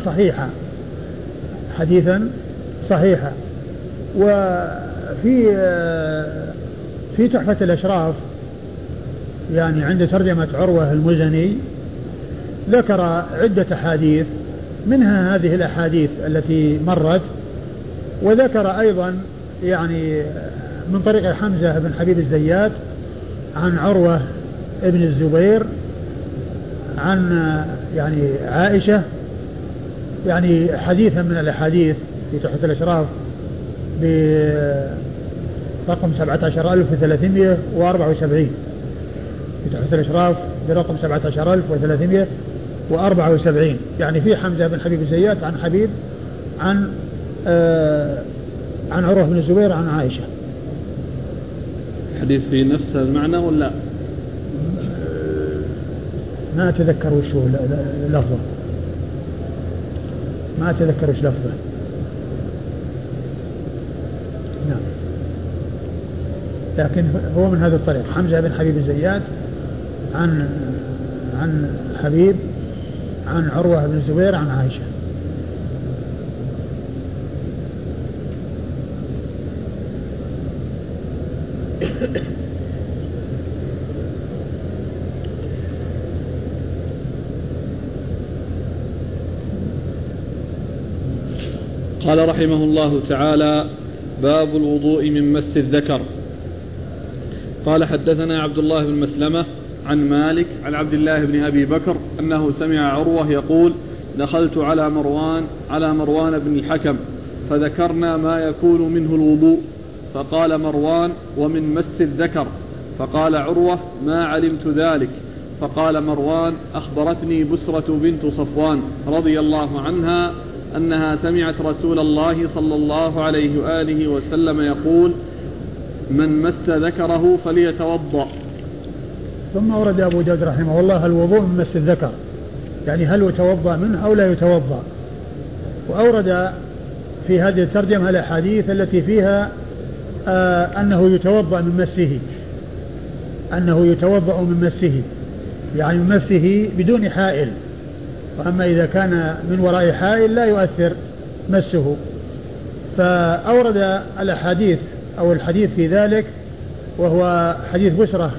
صحيحا. وفي تحفة الأشراف يعني عند ترجمة عروة المزني ذكر عدة أحاديث، منها هذه الأحاديث التي مرت، وذكر أيضا يعني من طريق حمزة بن حبيب الزيات عن عروة ابن الزبير عن يعني عائشة، يعني حديثا من الأحاديث في تحفة الأشراف برقم 17374 في تحفة الأشراف برقم 17374، يعني في حمزة بن حبيب الزيات عن حبيب عن عروة بن الزبير عن عائشة. حديث في نفس المعنى ولا ما أتذكر وش لفظه، ما أتذكر وش لفظه. نعم، لكن هو من هذا الطريق حمزة بن حبيب الزيات عن حبيب عن عروة بن الزبير عن عائشة. قال رحمه الله تعالى: باب الوضوء من مس الذكر. قال حدثنا عبد الله بن مسلمة عن مالك عن عبد الله بن أبي بكر أنه سمع عروة يقول: دخلت على مروان بن الحكم فذكرنا ما يكون منه الوضوء، فقال مروان: ومن مس الذكر. فقال عروة: ما علمت ذلك. فقال مروان: أخبرتني بسرة بنت صفوان رضي الله عنها أنها سمعت رسول الله صلى الله عليه وآله وسلم يقول: من مس ذكره فليتوضأ. ثم ورد أبو داود رحمه الله الوضوء من مس الذكر، يعني هل يتوضأ منه أو لا يتوضأ. وأورد في هذه الترجمة الأحاديث التي فيها أنه يتوضأ من مسه، أنه يتوضأ من مسه، يعني من مسه بدون حائل. وأما إذا كان من وراء حائل لا يؤثر مسه. فأورد الأحاديث أو الحديث في ذلك، وهو حديث بسرة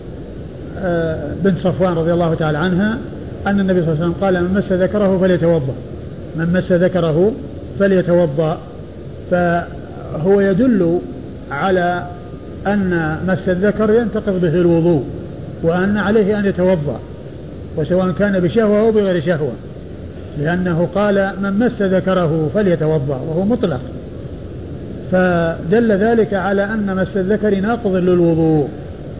بنت صفوان رضي الله تعالى عنها أن النبي صلى الله عليه وسلم قال: من مس ذكره فليتوضأ، من مس ذكره فليتوضأ. فهو يدل على أن مس الذكر ينتقض به الوضوء، وأن عليه أن يتوضأ، وسواء كان بشهوة أو بغير شهوة، لأنه قال: من مس ذكره فليتوضأ، وهو مطلق. فدل ذلك على أن مس الذكر ناقض للوضوء.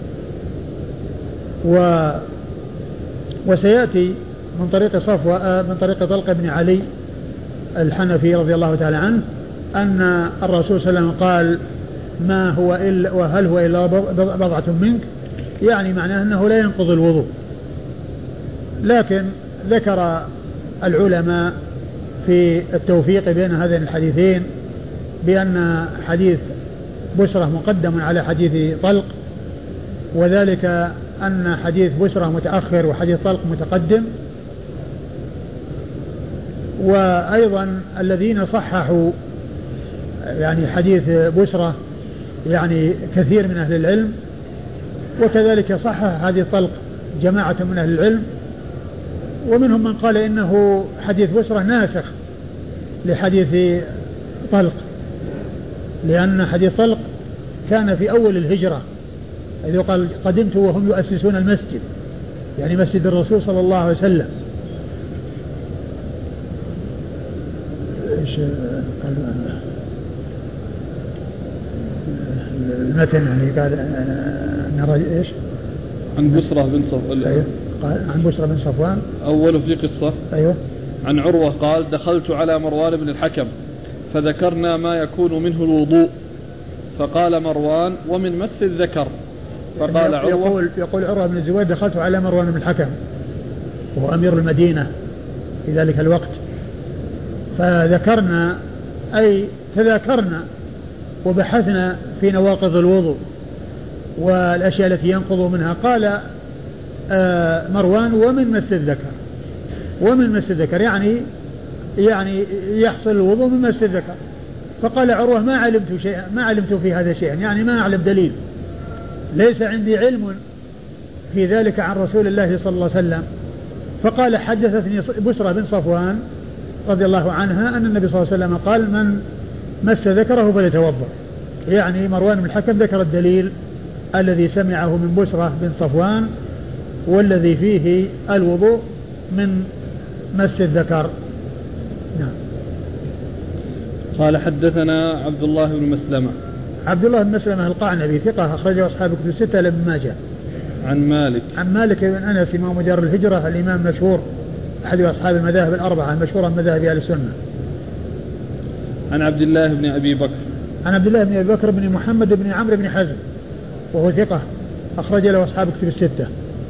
وسيأتي من طريق طلق بن علي الحنفي رضي الله تعالى عنه أن الرسول صلى الله عليه وسلم قال: ما هو إلا وهل هو إلا بضعة منك، يعني معناه أنه لا ينقض الوضوء. لكن ذكر العلماء في التوفيق بين هذين الحديثين بأن حديث بسرة مقدم على حديث طلق، وذلك أن حديث بسرة متأخر وحديث طلق متقدم. وأيضا الذين صححوا يعني حديث بسرة يعني كثير من أهل العلم، وكذلك صحح حديث طلق جماعة من أهل العلم، ومنهم من قال إنه حديث بسرة ناسخ لحديث طلق، لأن حديث طلق كان في أول الهجرة، إذ قال: قدمت وهم يؤسسون المسجد، يعني مسجد الرسول صلى الله عليه وسلم. المتن يعني قال نرى ايش؟ عن بسرة بن صفوان. أيوه. عن بسرة بن صفوان أول في قصة. أيوه. عن عروة قال: دخلت على مروان بن الحكم فذكرنا ما يكون منه الوضوء، فقال مروان: ومن مس الذكر. فقال عروة: يقول عروة بن الزبير: دخلت على مروان بن الحكم وهو أمير المدينة في ذلك الوقت، فذكرنا أي تذاكرنا وبحثنا في نواقض الوضوء والأشياء التي ينقض منها. قال مروان: ومن مس الذكر. ومن مس الذكر يعني يحصل الوضوء من مس الذكر. فقال عروة: ما علمت في هذا شيئا، يعني ما أعلم دليل، ليس عندي علم في ذلك عن رسول الله صلى الله عليه وسلم. فقال: حدثتني بسرة بن صفوان رضي الله عنها أن النبي صلى الله عليه وسلم قال: من مس ذكره فليتوضأ. يعني مروان بن الحكم ذكر الدليل الذي سمعه من بسرة بن صفوان، والذي فيه الوضوء من مس الذكر. نعم. قال: حدثنا عبد الله بن مسلمة. عبد الله بن مسلمة القعنبي ثقة، أخرجه أصحاب كتب الستة إلا ابن ماجه. عن مالك بن أنس إمام دار الهجرة، الإمام مشهور، أحد أصحاب المذاهب الأربعة المشهورة من مذاهب أهل السنة. عن عبد الله بن أبي بكر. عن عبد الله بن أبي بكر بن محمد بن عمرو بن حزم، وهو ثقة، أخرج له أصحاب كتب الستة.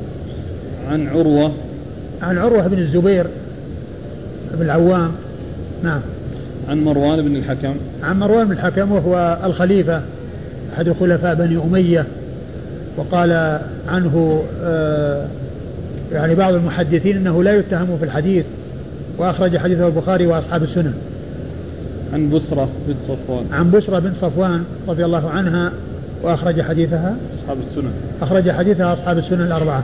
عن عروة بن الزبير بن العوام. نعم. عن مروان بن الحكم. عن مروان بن الحكم وهو الخليفة أحد خلفاء بني أمية، وقال عنه يعني بعض المحدثين أنه لا يتهم في الحديث، وأخرج حديثه البخاري وأصحاب السنن. عن بسرة بن صفوان. عن بسرة بن صفوان رضي الله عنها وأخرج حديثها أصحاب السنن الأربعة.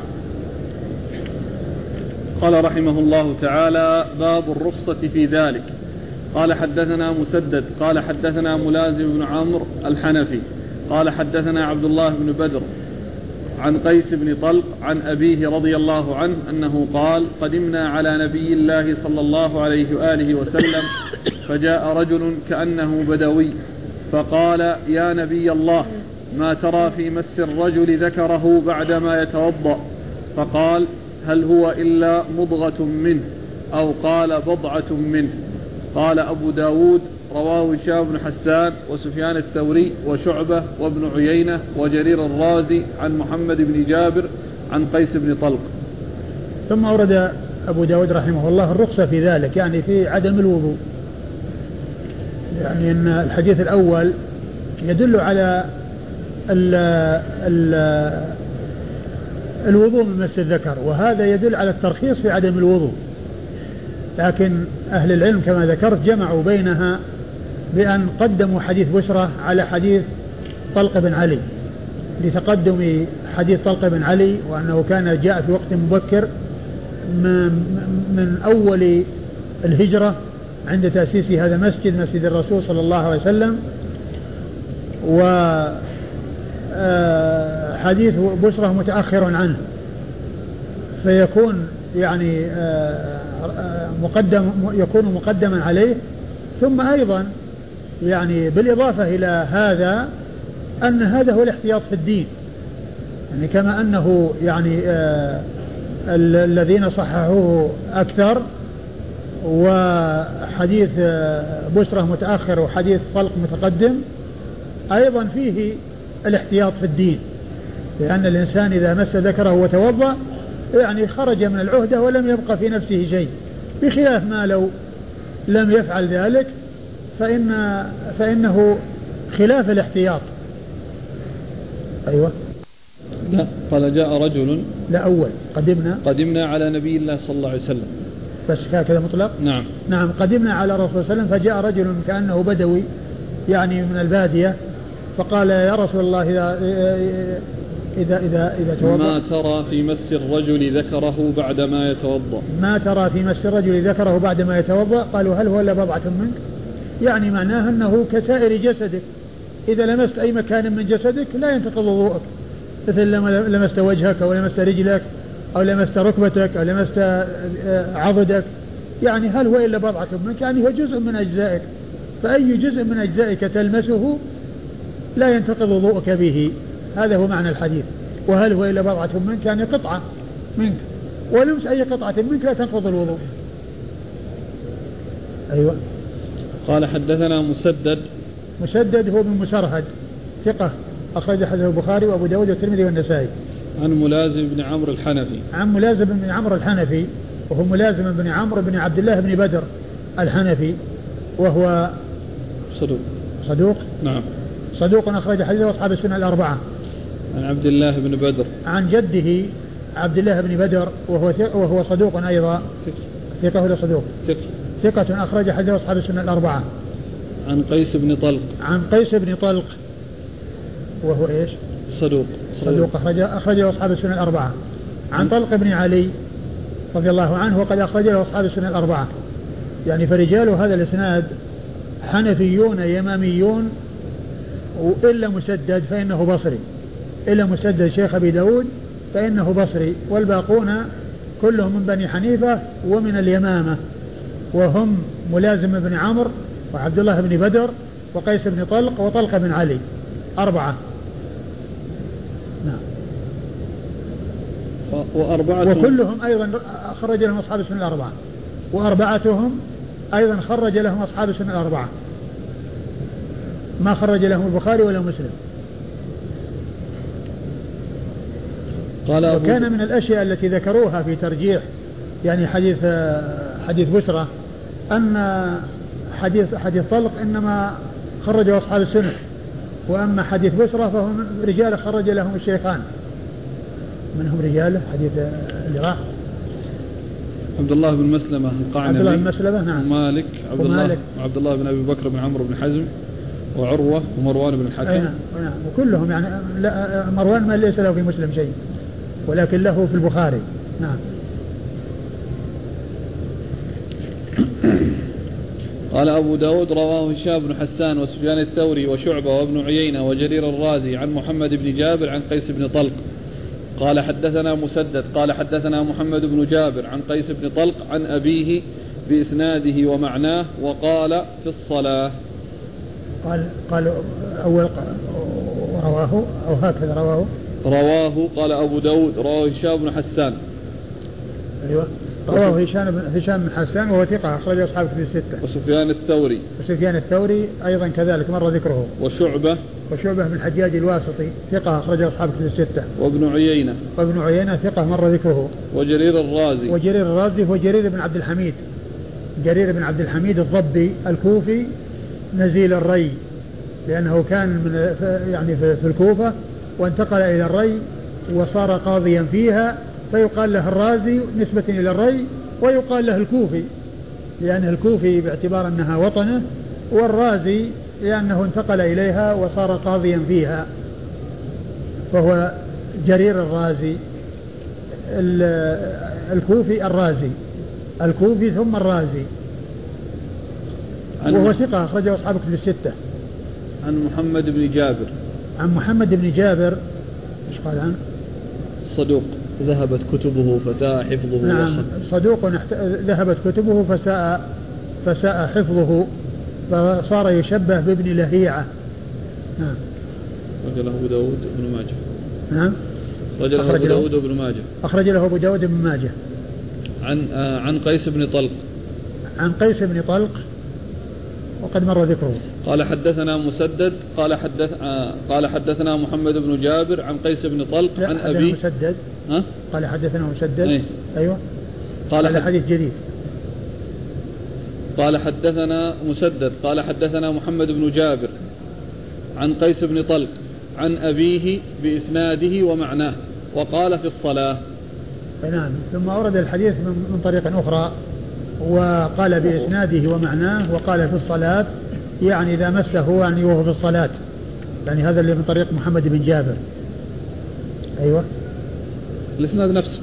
قال رحمه الله تعالى: باب الرخصة في ذلك. قال حدثنا مسدد قال حدثنا ملازم بن عمرو الحنفي قال حدثنا عبد الله بن بدر عن قيس بن طلق عن أبيه رضي الله عنه أنه قال: قدمنا على نبي الله صلى الله عليه وآله وسلم فجاء رجل كأنه بدوي فقال: يا نبي الله، ما ترى في مس الرجل ذكره بعدما يتوضأ؟ فقال: هل هو إلا مضغة منه، أو قال بضعة منه. قال أبو داود: رواه هشام بن حسان وسفيان الثوري وشعبة وابن عيينة وجرير الرازي عن محمد بن جابر عن قيس بن طلق. ثم أورد أبو داود رحمه الله الرخصة في ذلك، يعني في عدم الوضوء. يعني أن الحديث الأول يدل على الوضوء من مس الذكر، وهذا يدل على الترخيص في عدم الوضوء. لكن أهل العلم كما ذكرت جمعوا بينها بأن قدموا حديث بشرة على حديث طلق بن علي، لتقدم حديث طلق بن علي وأنه كان جاء في وقت مبكر من أول الهجرة عند تأسيس هذا المسجد، مسجد الرسول صلى الله عليه وسلم. وحديث بشرة متأخر عنه، فيكون يعني يكون مقدما عليه. ثم أيضا يعني بالإضافة إلى هذا أن هذا هو الاحتياط في الدين، يعني كما أنه يعني الذين صححوه أكثر، وحديث بشرة متأخر وحديث طلق متقدم، أيضا فيه الاحتياط في الدين، لأن الإنسان إذا مس ذكره وتوضأ يعني خرج من العهدة ولم يبقى في نفسه شيء، بخلاف ما لو لم يفعل ذلك فإنه خلاف الاحتياط. أيوة. لا، قال جاء رجل، لا أول قدمنا على نبي الله صلى الله عليه وسلم، بس كذا مطلق. نعم قدمنا على رسول الله صلى الله عليه وسلم فجاء رجل كأنه بدوي يعني من البادية، فقال: يا رسول الله إذا توضأ ما ترى في مس الرجل ذكره بعدما يتوضأ؟ ما ترى في مس الرجل ذكره بعدما يتوضأ؟ قالوا: هل هو إلا بضعة منك؟ يعني معناه أنه كسائر جسدك، إذا لمست أي مكان من جسدك لا ينتقض وضوءك، مثل لما لمست وجهك أو لمست رجلك أو لمست ركبتك أو لمست عضدك، يعني هل هو إلا بضعة منك؟ يعني هو جزء من أجزائك، فأي جزء من أجزائك تلمسه لا ينتقض وضوءك به. هذا هو معنى الحديث. وهل هو إلا بضعة منك؟ يعني قطعة منك، ولمس أي قطعة منك لا تنقض الوضوء. أيوة. قال حدثنا مسدد هو بن مسرهد ثقة، أخرج حديث البخاري وأبو داود والترمذي والنسائي. عن ملازم بن عمرو الحنفي، وهو ملازم بن عمرو بن عبد الله بن بدر الحنفي، وهو صدوق. نعم، صدوق أخرج حديثه أصحاب السنن الأربعة. عن عبد الله بن بدر، عن جده عبد الله بن بدر، وهو صدوق أيضا. ثقة ولا صدوق؟ ثقة أخرج حديثه أصحاب السنن الأربعة. عن قيس بن طلق، وهو إيش؟ صدوق أخرجه أصحاب السنن الأربعة. عن طلق بن علي رضي الله عنه، وقد أخرجه أصحاب السنن الأربعة. يعني فرجال هذا الإسناد حنفيون يماميون، إلا مسدد فإنه بصري، إلا مسدد شيخ أبي داود فإنه بصري، والباقون كلهم من بني حنيفة ومن اليمامة، وهم ملازم بن عمرو وعبد الله بن بدر وقيس بن طلق وطلق بن علي، أربعة. نعم. وكلهم أيضا خرج لهم أصحاب السنن الأربعة، وأربعتهم أيضا خرج لهم أصحاب السنن الأربعة، ما خرج لهم البخاري ولا مسلم. وكان من الأشياء التي ذكروها في ترجيح يعني حديث بشرة أن حديث طلق إنما خرجه أصحاب السنن، وأما حديث بشرة فهو رجال خرج لهم الشيخان، منهم رجال حديث اللي راح عبد الله بن مسلمة القعنبي، عبد الله بن مسلمة، نعم، ومالك عبد الله بن أبي بكر بن عمرو بن حزم، وعروة ومروان بن الحكم. نعم وكلهم يعني مروان ما ليس له في مسلم شيء ولكن له في البخاري. نعم. قال أبو داود رواه هشام بن حسان وسفيان الثوري وشعبة وابن عيينة وجرير الرازي عن محمد بن جابر عن قيس بن طلق قال حدثنا مسدد قال حدثنا محمد بن جابر عن قيس بن طلق عن أبيه بإسناده ومعناه وقال في الصلاة. قال أول رواه أو هكذا رواه قال أبو داود رواه هشام بن حسان. أيوة رواه هشام بن حسان وهو ثقة أخرج أصحاب كتب الستة. وسفيان الثوري أيضا كذلك مر ذكره. وشعبة بن الحجاج الواسطي ثقة أخرج أصحاب كتب الستة. وابن عيينة ثقة مر ذكره. وجرير الرازي هو جرير بن عبد الحميد الضبي الكوفي نزيل الري لأنه كان من يعني في الكوفة وانتقل إلى الري وصار قاضيا فيها فيقال له الرازي نسبة إلى الري ويقال له الكوفي لأنه الكوفي باعتبار أنها وطنه والرازي لأنه انتقل إليها وصار قاضيا فيها فهو جرير الرازي الكوفي ثم الرازي وهو ثقة أخرجه أصحاب كتب الستة. عن محمد بن جابر إيش قال عنه؟ صدوق ذهبت كتبه فساء حفظه. نعم صدوق ذهبت كتبه فساء حفظه فصار يشبه بابن لهيعة. نعم. رجله أبو داود بن ماجه. نعم. رجله أبو داود بن ماجه. أخرج له أبو داود بن ماجه. عن قيس بن طلق. وقد مر ذكره. قال حدثنا مسدد قال حدثنا محمد بن جابر عن قيس بن طلق عن أبي مسدد. قال حدثنا مسدد. أيه. أيوة. قال حديث جديد. قال حدثنا مسدد قال حدثنا محمد بن جابر عن قيس بن طلق عن أبيه بإسناده ومعناه وقال في الصلاة. نعم. ثم أورد الحديث من طريق أخرى وقال بإسناده ومعناه وقال في الصلاة يعني إذا مسه يعني وهو في الصلاة يعني هذا اللي من طريق محمد بن جابر. أيوة. الإسناد نفسه.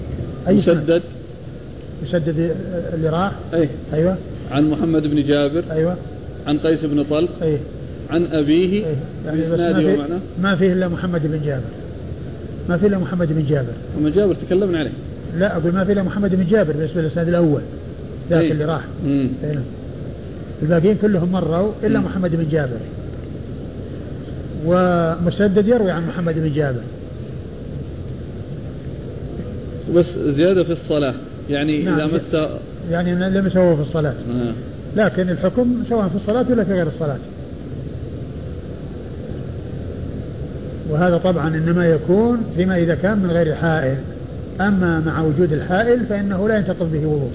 مسدد اللي راح. أيوة. عن محمد بن جابر. أيوة. عن قيس بن طلق. عن أبيه يعني بإسناده ومعناه. ما فيه إلا محمد بن جابر. ومن جابر تكلمنا عليه. لا أقول ما فيه إلا محمد بن جابر بالنسبة للإسناد الأول ذاك اللي راح. الباقيين كلهم مروا إلا محمد بن جابر ومسدد يروي عن محمد بن جابر بس زيادة في الصلاة يعني. نعم. إذا مس يعني لم يسوه في الصلاة. لكن الحكم سواء في الصلاة ولا في غير الصلاة. وهذا طبعا إنما يكون فيما إذا كان من غير حائل أما مع وجود الحائل فإنه لا ينتقض به وضوء.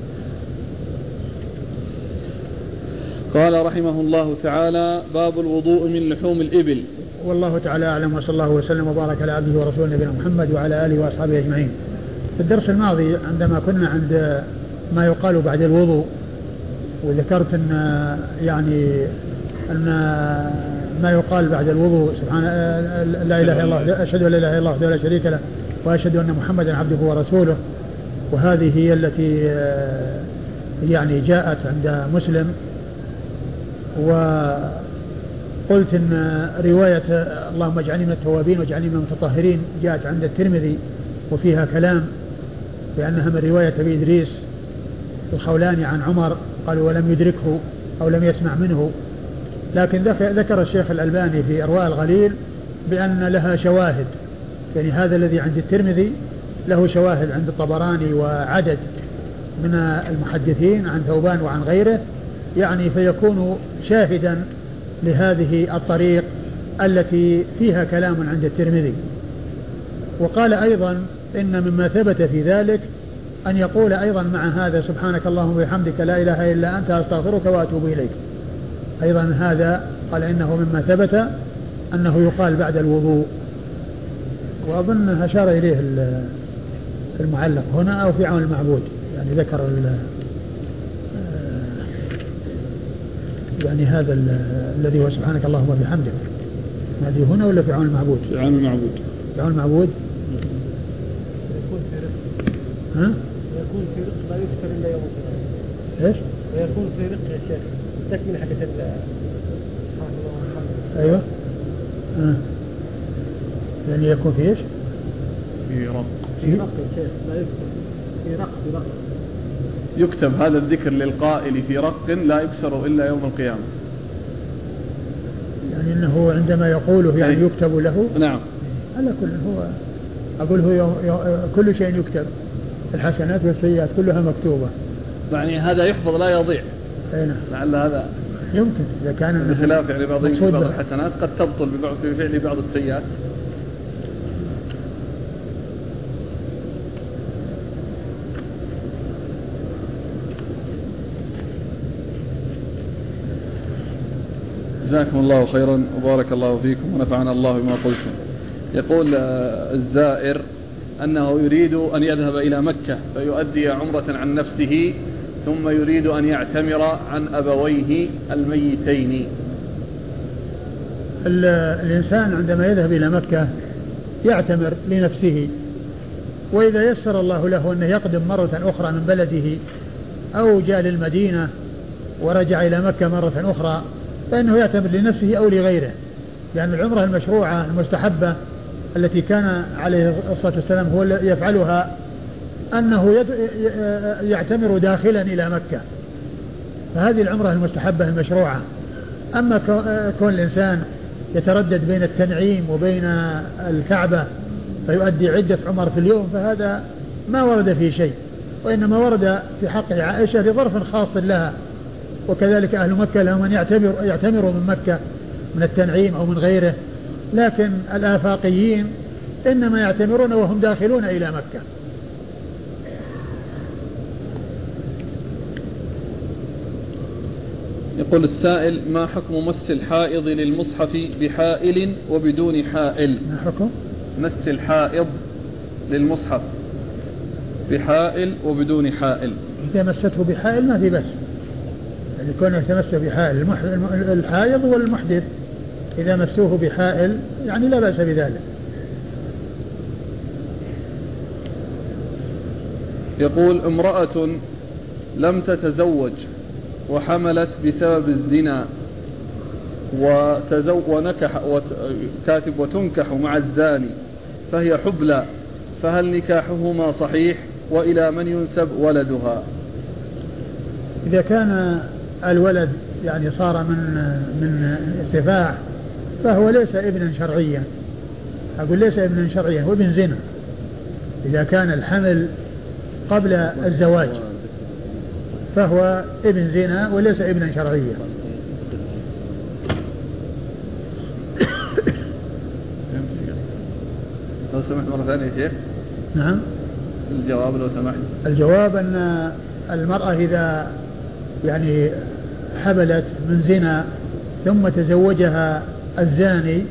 قال رحمه الله تعالى باب الوضوء من لحوم الإبل. والله تعالى أعلم وصلى الله وسلم وبارك على عبده ورسوله نبينا محمد وعلى آله وأصحابه أجمعين. في الدرس الماضي عندما كنا عند ما يقال بعد الوضوء وذكرت أن يعني أن ما يقال بعد الوضوء سبحان لا إله إلا الله أشهد أن لا إله إلا الله وحده لا شريك له وأشهد أن محمدا عبده ورسوله وهذه هي التي يعني جاءت عند مسلم. وقلت ان رواية اللهم اجعلني من التوابين واجعلني من المتطهرين جاءت عند الترمذي وفيها كلام لأنها من رواية أبي إدريس الخولاني عن عمر قالوا ولم يدركه أو لم يسمع منه. لكن ذكر الشيخ الألباني في إرواء الغليل بأن لها شواهد يعني هذا الذي عند الترمذي له شواهد عند الطبراني وعدد من المحدثين عن ثوبان وعن غيره يعني فيكون شاهدا لهذه الطريق التي فيها كلام عند الترمذي. وقال أيضا إن مما ثبت في ذلك أن يقول أيضا مع هذا سبحانك اللهم وبحمدك لا إله إلا أنت أستغفرك وأتوب إليك. أيضا هذا قال إنه مما ثبت أنه يقال بعد الوضوء. وأظن أشار إليه المعلق هنا أو في عون المعبود يعني ذكر يعني هذا الذي هو سبحانك اللهم وبحمدك، هذه هنا ولا في عون المعبود؟ في عون المعبود. في عون المعبود. يكون في رق. ها؟ يكون في رق لا يكثر إلا يوم القيامة. إيش؟ ويكون في رق يا شيخ تكمل حقة سبحانك اللهم وبحمدك. أيوه. يعني يكون في إيش؟ في رق. في رق يا شيخ لا يكثر. في رق. يكتب هذا الذكر للقائل في رق لا يكسر إلا يوم القيامة. يعني أنه عندما يقوله يعني يكتب له. نعم. على كل هو أقول هو كل شيء يكتب، الحسنات والسيئات كلها مكتوبة. يعني هذا يحفظ لا يضيع. أي نعم. لعل هذا يمكن إذا كان بخلاف يعني بعض الحسنات قد تبطل بفعل بعض السيئات. جزاكم الله خيرا وبارك الله فيكم ونفعنا الله بما قلتم. يقول الزائر أنه يريد أن يذهب إلى مكة فيؤدي عمرة عن نفسه ثم يريد أن يعتمر عن أبويه الميتين. الإنسان عندما يذهب إلى مكة يعتمر لنفسه، وإذا يسر الله له أنه يقدم مرة أخرى من بلده أو جاء للمدينة ورجع إلى مكة مرة أخرى فإنه يعتمر لنفسه أو لغيره، لأن العمرة المشروعة المستحبة التي كان عليه الصلاة والسلام هو يفعلها أنه يعتمر داخلا إلى مكة، فهذه العمرة المستحبة المشروعة. أما كون الإنسان يتردد بين التنعيم وبين الكعبة فيؤدي عدة عمر في اليوم فهذا ما ورد فيه شيء، وإنما ورد في حق عائشة لظرف خاص لها، وكذلك أهل مكة لهم أن يعتمروا من مكة من التنعيم أو من غيره، لكن الآفاقيين إنما يعتمرون وهم داخلون إلى مكة. يقول السائل: ما حكم مس الحائض للمصحف بحائل وبدون حائل؟ ما حكم مس الحائض للمصحف بحائل وبدون حائل؟ إذا مسته بحائل ما في بس، يعني كونه تمسه بحائل الحائض والمحدث إذا مسوه بحائل يعني لا بأس بذلك. يقول: امرأة لم تتزوج وحملت بسبب الزنا وتنكح مع الزاني فهي حبلى، فهل نكاحهما صحيح؟ وإلى من ينسب ولدها؟ إذا كان الولد يعني صار من سفاح فهو ليس ابنا شرعيا، أقول ليس ابنا شرعيا، هو ابن زنا إذا كان الحمل قبل الزواج فهو ابن زنا وليس ابنا شرعيا. لو سمحت مرة ثانية يا شيخ. نعم. الجواب لو سمحت. الجواب أن المرأة إذا يعني حبلت من زنا ثم تزوجها الزاني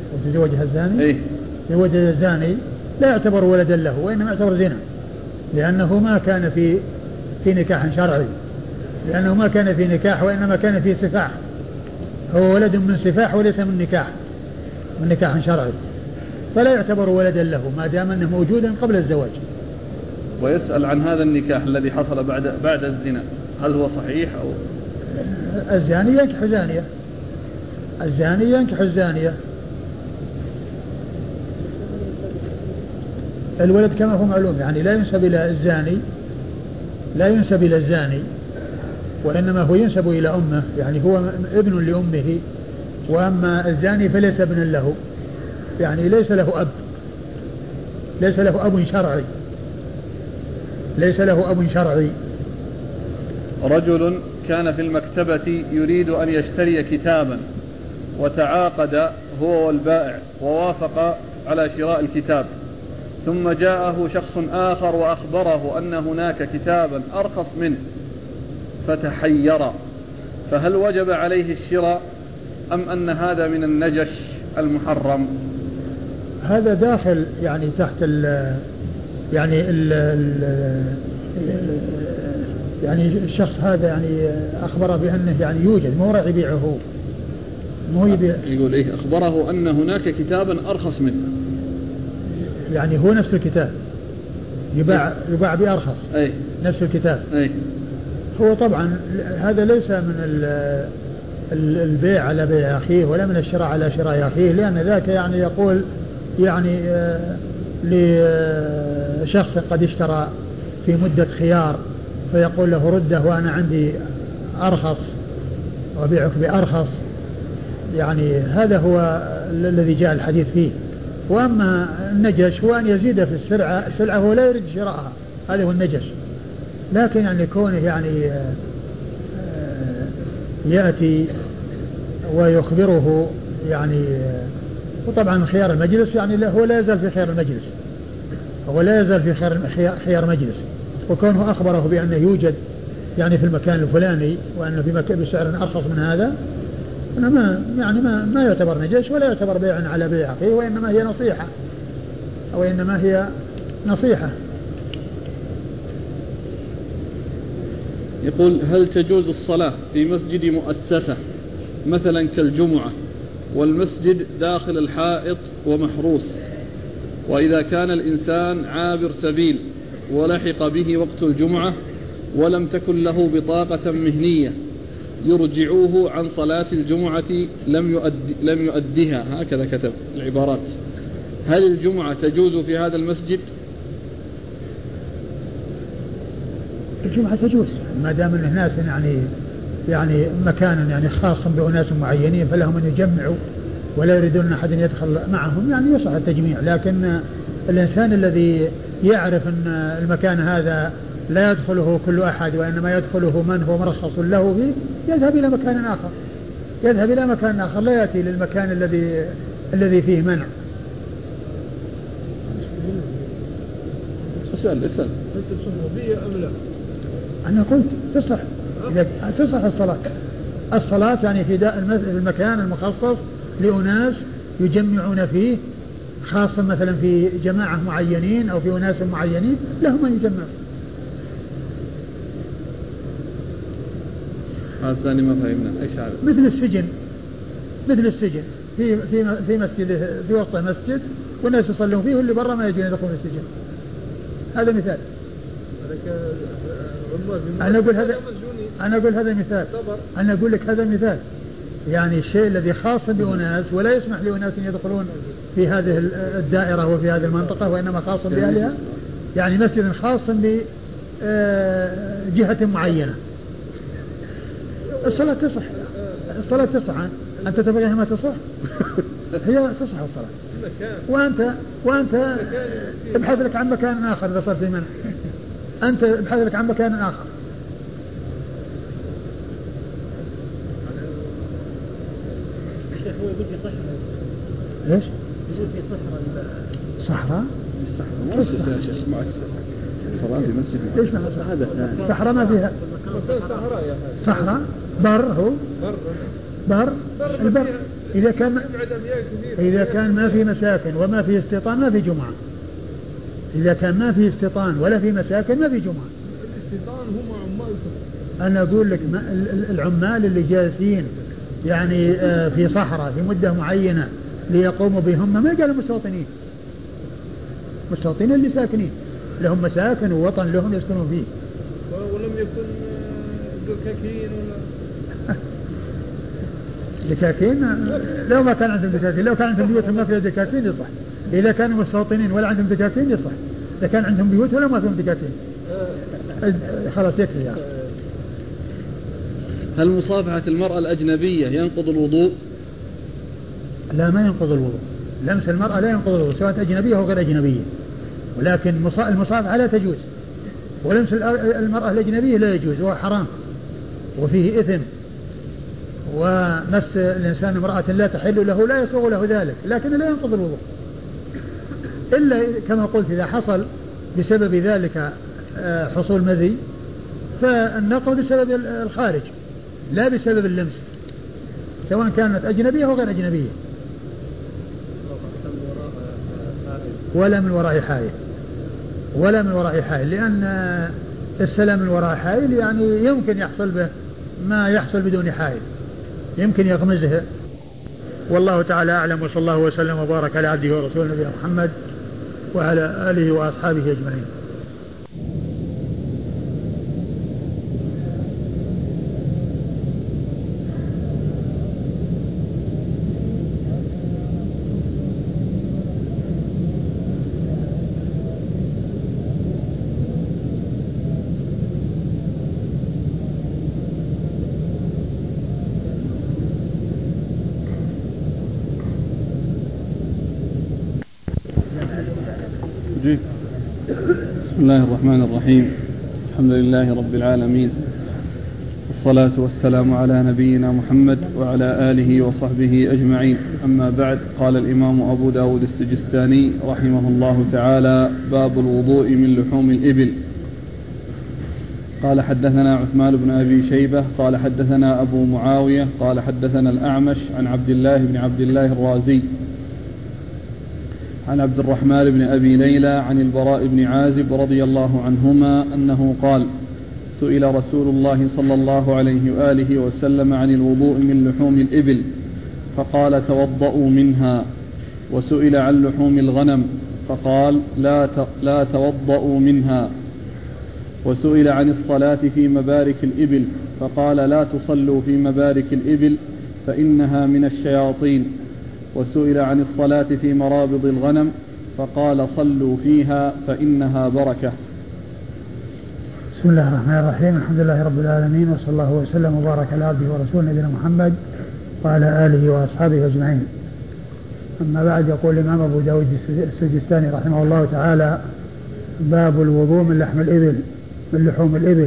تزوجها الزاني لا يعتبر ولدا له، وإنما يعتبر زنا، لأنه ما كان في نكاح شرعي، لأنه ما كان في نكاح وإنما كان في سفاح، هو ولد من سفاح وليس من نكاح شرعي، فلا يعتبر ولدا له ما دام أنه موجودا قبل الزواج. ويسأل عن هذا النكاح الذي حصل بعد الزنا، هل هو صحيح أو؟ الزاني ينكح زانية، الزاني ينكح الزانية. الولد كما هو معلوم يعني لا ينسب إلى الزاني، وإنما هو ينسب إلى أمه، يعني هو ابن لأمه، وأما الزاني فليس ابنا له، يعني ليس له أب شرعي. رجل كان في المكتبة يريد أن يشتري كتابا، وتعاقد هو والبائع ووافق على شراء الكتاب، ثم جاءه شخص آخر وأخبره أن هناك كتابا أرخص منه فتحير، فهل وجب عليه الشراء أم أن هذا من النجش المحرم؟ هذا داخل يعني تحت يعني الشخص هذا يعني أخبر بأنه يعني يوجد، مو راح يبيعه، مو يبيع. يقول إيه؟ أخبره أن هناك كتابا أرخص منه، يعني هو نفس الكتاب يباع بأرخص، أي نفس الكتاب. أي. هو طبعا هذا ليس من البيع على بيع أخيه، ولا من الشراء على شراء أخيه، لأن ذاك يعني يقول يعني لشخص قد اشترى في مدة خيار فيقول له رده وأنا عندي أرخص وبيعك بأرخص، يعني هذا هو الذي جاء الحديث فيه. وأما النجش هو أن يزيد في السلعة ولا يريد شراءها، هذا هو النجش. لكن يعني كونه يعني يأتي ويخبره يعني، وطبعا خيار المجلس يعني هو لا يزال في خيار المجلس، هو لا يزال في خيار مجلس، وكونه أخبره بأنه يوجد يعني في المكان الفلاني وأنه في مكان بسعر أرخص من هذا، أنا ما يعتبر نجش ولا يعتبر بيعا على بيع أخيه، وإنما هي نصيحة، أو إنما هي نصيحة. يقول: هل تجوز الصلاة في مسجد مؤسسة مثلا كالجمعة والمسجد داخل الحائط ومحروس، وإذا كان الإنسان عابر سبيل ولحق به وقت الجمعة ولم تكن له بطاقة مهنية يرجعوه عن صلاة الجمعة لم يؤدها، هكذا كتب العبارات، هل الجمعة تجوز في هذا المسجد؟ الجمعة تجوز ما دام أن الناس يعني مكان يعني خاص بأناس معينين فلهم أن يجمعوا ولا يريدون أحد يدخل معهم، يعني يصح التجميع. لكن الإنسان الذي يعرف أن المكان هذا لا يدخله كل أحد وإنما يدخله من هو مرخص له فيه يذهب إلى مكان آخر، يذهب إلى مكان آخر، لا يأتي للمكان الذي فيه منع. اسأل أنت صحوبية أم لا؟ أنا قلت تصح، إذا تصح الصلاة يعني في المكان المخصص لأناس يجمعون فيه، خاصة مثلا في جماعة معينين أو في أناس معينين لهم أن يجمعوا. هذا الثاني ما فهمنا ايش هذا؟ مثل السجن في مسجد، في وسط مسجد والناس يصلون فيه واللي برا ما يجون يدخلون السجن، هذا مثال. أنا أقول لك هذا مثال، يعني الشيء الذي خاص بأناس ولا يسمح لأناس يدخلون في هذه الدائرة وفي هذه المنطقة، وإنما خاص بأهلها، يعني مسجد خاص بجهة معينة. الصلاة تصح. أنت تبغى ما تصح؟ هي تصح الصلاة، وأنت ابحث لك عن مكان آخر إذا صار في منع، أنت ابحث لك عن مكان آخر. الشيخ هو يقول في صحراء. ليش؟ يقول في صحراء. مؤسسة يا شيخ، مؤسسة صلاة في مسجد. ليش ما صحراء ما فيها؟ صحراء بر، هو بر البر إذا كان ما في مساكن وما في استيطان ما في جمعة. إذا كان ما في استيطان ولا في مساكن ما في جمعة. الاستيطان هم عمال. أنا أقول لك العمال اللي جالسين يعني في صحراء في مدة معينة ليقوموا بهم، ما قالوا مستوطنين اللي ساكنين لهم مساكن ووطن لهم يسكنون فيه. ولم يكن دكاكين ولا دكاكين، لو ما كان عندهم دكاكين، لو كان عندهم بيوت ما فيها دكاكين يصح. إذا كانوا مستوطنين ولا عندهم دكاكين يصح. إذا كان عندهم بيوت ولا ما فيهم دكاكين خلاص يكفي يا أخي. هل مصافحة المرأة الأجنبية ينقض الوضوء؟ لا، ما ينقض الوضوء. لمس المرأة لا ينقض الوضوء سواء أجنبية أو غير أجنبية، ولكن المصافحة لا تجوز، ولمس المرأة الأجنبية لا يجوز، وهو حرام وفيه إثم. ومس الإنسان امرأة لا تحل له لا يسوغ له ذلك، لكن لا ينقض الوضوء إلا كما قلت إذا حصل بسبب ذلك حصول مذي، فالنقض بسبب الخارج لا بسبب اللمس، سواء كانت أجنبية أو غير أجنبية، ولا من وراء حائل، لأن السلام من وراء حائل يعني يمكن يحصل به ما يحصل بدون حائل، يمكن يغمزه. والله تعالى أعلم، وصلى الله وسلم وبارك على عبده ورسوله نبينا محمد وعلى آله وأصحابه أجمعين. بسم الله الرحمن الرحيم. الحمد لله رب العالمين، والصلاة والسلام على نبينا محمد وعلى آله وصحبه أجمعين. أما بعد، قال الإمام أبو داود السجستاني رحمه الله تعالى: باب الوضوء من لحوم الإبل. قال حدثنا عثمان بن أبي شيبة قال حدثنا أبو معاوية قال حدثنا الأعمش عن عبد الله بن عبد الله الرازي عن عبد الرحمن بن أبي ليلى عن البراء بن عازب رضي الله عنهما أنه قال: سئل رسول الله صلى الله عليه وآله وسلم عن الوضوء من لحوم الإبل فقال: توضؤوا منها. وسئل عن لحوم الغنم فقال: لا توضؤوا منها. وسئل عن الصلاة في مبارك الإبل فقال: لا تصلوا في مبارك الإبل فإنها من الشياطين. وسئل عن الصلاة في مرابض الغنم فقال: صلوا فيها فإنها بركة. بسم الله الرحمن الرحيم. الحمد لله رب العالمين، وصلى الله وسلم وبارك على عبده ورسوله نبينا محمد وعلى آله وأصحابه أجمعين. أما بعد، يقول الإمام أبو داود السجستاني رحمه الله تعالى: باب الوضوء من لحم الإبل، من لحوم الإبل،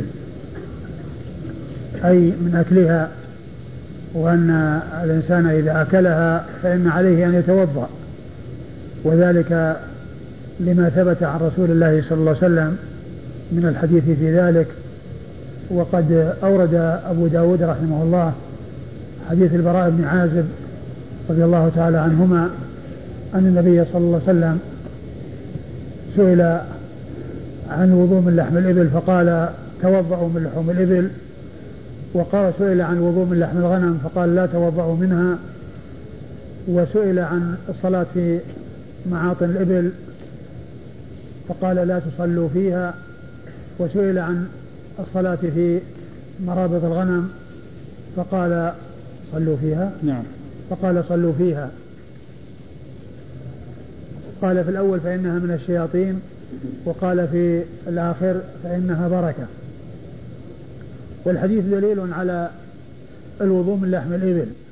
أي من أكلها، وأن الإنسان إذا أكلها فإن عليه أن يتوضأ، وذلك لما ثبت عن رسول الله صلى الله عليه وسلم من الحديث في ذلك. وقد أورد أبو داود رحمه الله حديث البراء بن عازب رضي الله تعالى عنهما أن النبي صلى الله عليه وسلم سئل عن الوضوء من لحم الإبل فقال: توضأوا من لحوم الإبل. وقال: سئل عن الوضوء من لحم الغنم فقال: لا توضأوا منها. وسئل عن الصلاة في معاطن الإبل فقال: لا تصلوا فيها. وسئل عن الصلاة في مرابض الغنم فقال: صلوا فيها. نعم. فقال: صلوا فيها. قال في الأول: فإنها من الشياطين، وقال في الآخر: فإنها بركة. والحديث دليل على الوضوء من لحم الإبل،